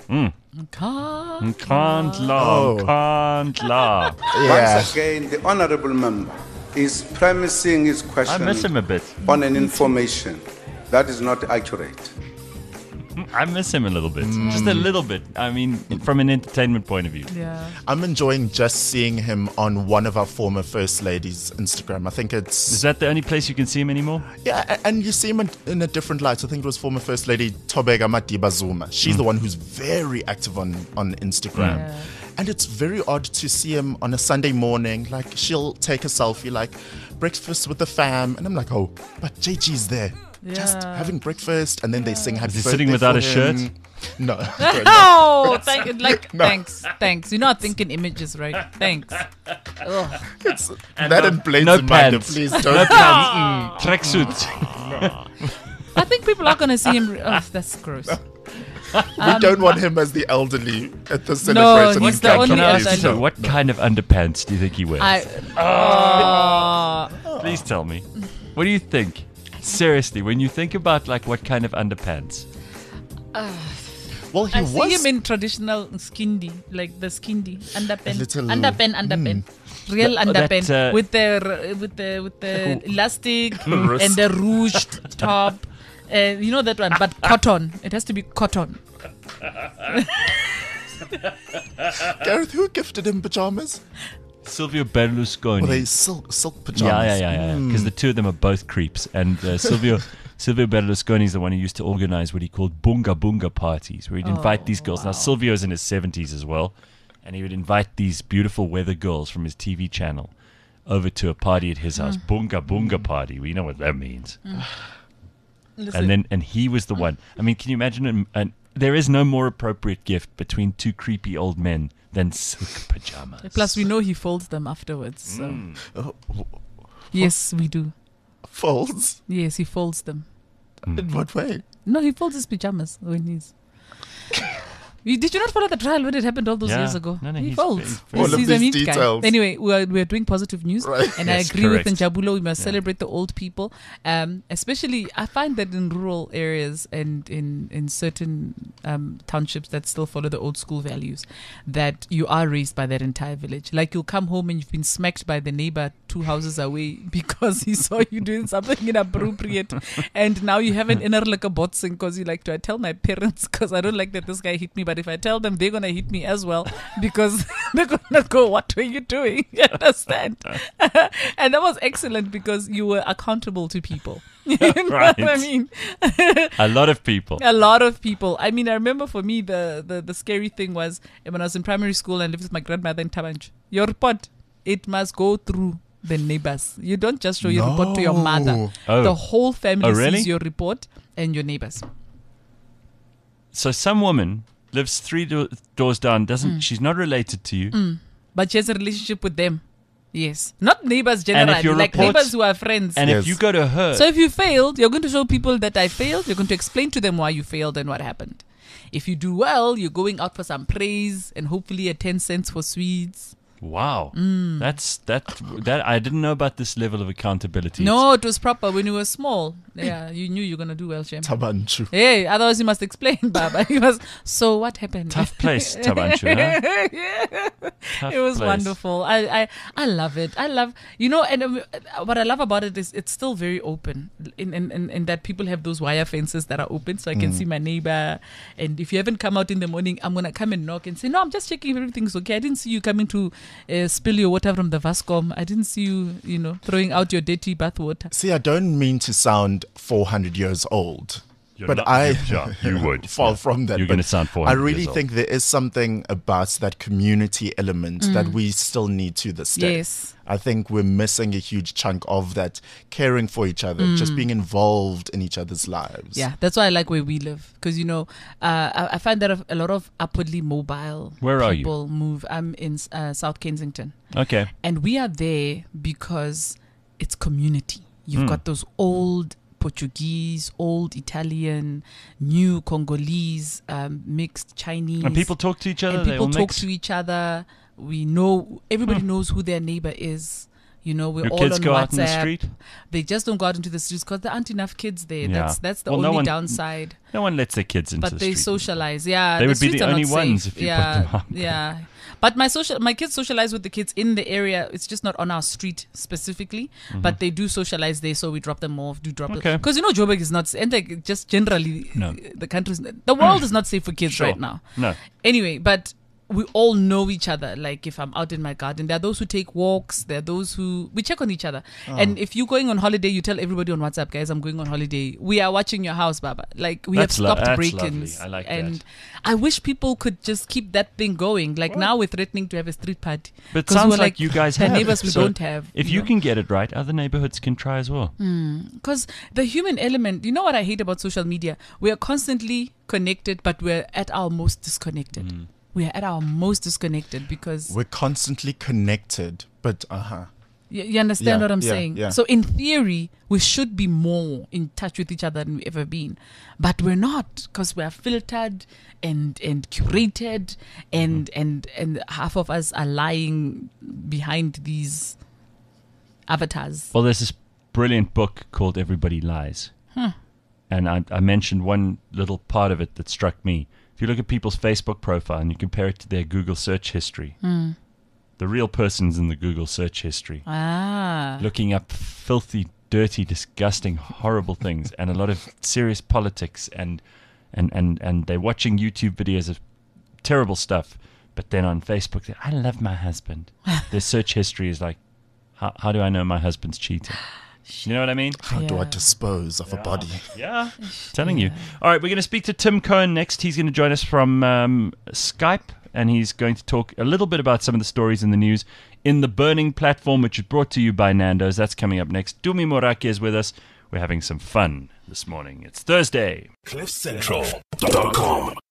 S2: Can't lie.
S4: Yeah.
S8: Once again, the honorable member is premising his
S2: I
S8: question
S2: miss him a bit.
S8: on an information that is not accurate.
S2: I miss him a little bit. Just a little bit. I mean, from an entertainment point of view.
S3: Yeah.
S4: I'm enjoying just seeing him on one of our former First Ladies' Instagram. I think it's...
S2: Is that the only place you can see him anymore?
S4: Yeah, and you see him in a different light. I think it was former First Lady Thobeka Madiba Zuma. She's the one who's very active on Instagram.
S3: Yeah.
S4: And it's very odd to see him on a Sunday morning. Like, she'll take a selfie, like, breakfast with the fam. And I'm like, oh, but JG's there. Just
S3: Yeah.
S4: having breakfast. And then they sing happy
S2: Is he
S4: birthday
S2: sitting without
S4: for
S2: a shirt?
S4: him. No.
S3: Oh, thanks.
S4: No.
S3: Thanks. You're not thinking images, right? Thanks. Ugh.
S4: It's that and blades
S2: no
S4: in mind,
S2: pants.
S4: please don't.
S2: No pants. Tracksuit.
S3: I think people are gonna see him. Oh, that's gross.
S4: We don't want him as the elderly at the
S3: No,
S4: celebration.
S3: he's
S4: in
S3: the
S4: Nkandla,
S3: only
S2: Can I ask
S4: please.
S2: you
S3: elderly.
S2: something? What kind of underpants do you think he wears? Please tell me. What do you think? Seriously, when you think about like what kind of underpants?
S4: Well, he
S3: I
S4: was.
S3: see him in traditional skindi, like the skindi underpen,
S4: little-
S3: underpen, real
S2: That,
S3: underpen with the elastic and the ruched top. You know that one, but cotton. It has to be cotton.
S4: Gareth, who gifted him pajamas?
S2: Silvio Berlusconi.
S4: Were they silk pajamas?
S2: Yeah. Because the two of them are both creeps, and Silvio Berlusconi is the one who used to organize what he called bunga bunga parties, where he'd invite these girls. Now Silvio's in his 70s as well, and he would invite these beautiful weather girls from his TV channel over to a party at his house. Bunga bunga party. We know what that means.
S3: Listen,
S2: And he was the one. I mean, can you imagine? There is no more appropriate gift between two creepy old men than silk pajamas.
S3: plus we know he folds them afterwards. So.
S4: Oh,
S3: Yes, we do.
S4: folds?
S3: Yes, he folds them.
S4: In what way?
S3: No, he folds his pajamas when he's. Did you not follow the trial when it happened all those
S2: Yeah.
S3: years ago?
S2: No,
S3: he
S2: he's
S3: folds.
S2: very-
S4: All of
S3: He's a
S4: these
S3: meat guy.
S4: details.
S3: Anyway, we're doing positive news,
S4: Right.
S3: and
S2: Yes,
S3: I agree
S2: correct.
S3: with Njabulo. We must celebrate the old people, especially. I find that in rural areas and in certain townships that still follow the old school values, that you are raised by that entire village. Like you'll come home and you've been smacked by the neighbor 2 houses away because he saw you doing something inappropriate, and now you have an inner like a botsing because you like, do I tell my parents because I don't like that this guy hit me, but if I tell them, they're gonna hit me as well because they're gonna go, what were you doing? You understand? And that was excellent because you were accountable to people. You know what I
S2: Right.
S3: mean?
S2: A lot of people.
S3: A lot of people. I mean, I remember for me the scary thing was when I was in primary school and lived with my grandmother in Tabanch. Your report, it must go through the neighbors. You don't just show your report to your mother.
S2: Oh.
S3: The whole family
S2: Oh, really?
S3: sees your report and your neighbors.
S2: So some woman lives three doors down. She's not related to you.
S3: But she has a relationship with them. Yes. Not neighbors generally,
S2: your
S3: like
S2: reports-
S3: neighbors who are friends.
S2: And
S4: Yes.
S2: if you go to her,
S3: So if you failed, you're going to show people that I failed. You're going to explain to them why you failed and what happened. If you do well, you're going out for some praise and hopefully a 10 cents for sweets.
S2: wow, that I didn't know about this level of accountability.
S3: No, it was proper when you were small. Yeah, you knew you were gonna do well, Shem.
S4: Tabanchu.
S3: Hey, otherwise you must explain, Baba. He was, so what happened?
S2: Tough place, Tabanchu, huh? Tough
S3: It was
S2: place.
S3: wonderful. I love it. I love, and what I love about it is it's still very open in that people have those wire fences that are open so I can see my neighbor. And if you haven't come out in the morning, I'm going to come and knock and say, no, I'm just checking if everything's okay. I didn't see you coming to spill your water from the Vascom. I didn't see you, throwing out your dirty bath water.
S4: See, I don't mean to sound 400 years old.
S2: You're
S4: But
S2: not- you would.
S4: far
S2: Yeah.
S4: from that.
S2: You're
S4: but
S2: going to sound 400
S4: I really
S2: years old.
S4: think there is something about that community element that we still need to this day.
S3: Yes.
S4: I think we're missing a huge chunk of that, caring for each other, just being involved in each other's lives.
S3: Yeah, that's why I like where we live. Because, I find that a lot of upwardly mobile
S2: Where are you?
S3: people move. I'm in South Kensington.
S2: Okay.
S3: And we are there because it's community. You've got those old Portuguese, old Italian, new Congolese, mixed Chinese.
S2: And people talk to each other.
S3: And
S2: They all
S3: people talk
S2: mix.
S3: to each other. We know, everybody knows who their neighbor is. We're
S2: Your
S3: all
S2: kids
S3: on
S2: go
S3: WhatsApp.
S2: out in the street.
S3: They just don't go out into the streets because there aren't enough kids there.
S2: Yeah.
S3: That's the
S2: Well, no
S3: only
S2: one-
S3: downside.
S2: No one lets their kids into
S3: But
S2: the
S3: they
S2: street.
S3: socialize. Yeah,
S2: They would be
S3: streets
S2: the
S3: are
S2: only
S3: not
S2: ones
S3: safe.
S2: if you put
S3: yeah,
S2: them up.
S3: Yeah, but my kids socialize with the kids in the area. It's just not on our street specifically, but they do socialize there. So we drop them off.
S2: Okay.
S3: Because Joburg is not, and like just generally
S2: No.
S3: the world is not safe for kids
S2: Sure.
S3: right now.
S2: No.
S3: Anyway, but we all know each other. Like if I'm out in my garden, there are those who take walks. There are those who we check on each other. And if you're going on holiday, you tell everybody on WhatsApp, guys, I'm going on holiday. We are watching your house, Baba. Like we
S2: That's
S3: have stopped
S2: that's
S3: break-ins.
S2: lovely. I like
S3: and
S2: that.
S3: I wish people could just keep that thing going. Like now we're threatening to have a street party.
S2: But it
S3: 'Cause
S2: sounds
S3: we're
S2: like you guys
S3: the
S2: have.
S3: neighbors we
S2: So
S3: don't have.
S2: If you can get it right, other neighborhoods can try as well.
S3: Because the human element, you know what I hate about social media? We are constantly connected, but we're at our most disconnected. We are at our most disconnected because
S4: We're constantly connected, but
S3: you understand
S4: Yeah,
S3: what I'm
S4: yeah,
S3: saying?
S4: yeah.
S3: So in theory, we should be more in touch with each other than we've ever been. But we're not because we're filtered and curated and half of us are lying behind these avatars.
S2: Well, there's this brilliant book called Everybody Lies. And I mentioned one little part of it that struck me. If you look at people's Facebook profile and you compare it to their Google search history, the real person's in the Google search history, looking up filthy, dirty, disgusting, horrible things, and a lot of serious politics, and they're watching YouTube videos of terrible stuff. But then on Facebook, I love my husband. Their search history is like, how do I know my husband's cheating? You know what I mean?
S4: how do I
S3: Yeah.
S4: dispose of a body?
S2: Yeah, telling you. All right, we're going to speak to Tim Cohen next. He's going to join us from Skype, and he's going to talk a little bit about some of the stories in the news in the Burning Platform, which is brought to you by Nando's. That's coming up next. Dumi Morake is with us. We're having some fun this morning. It's Thursday.
S9: CliffCentral.com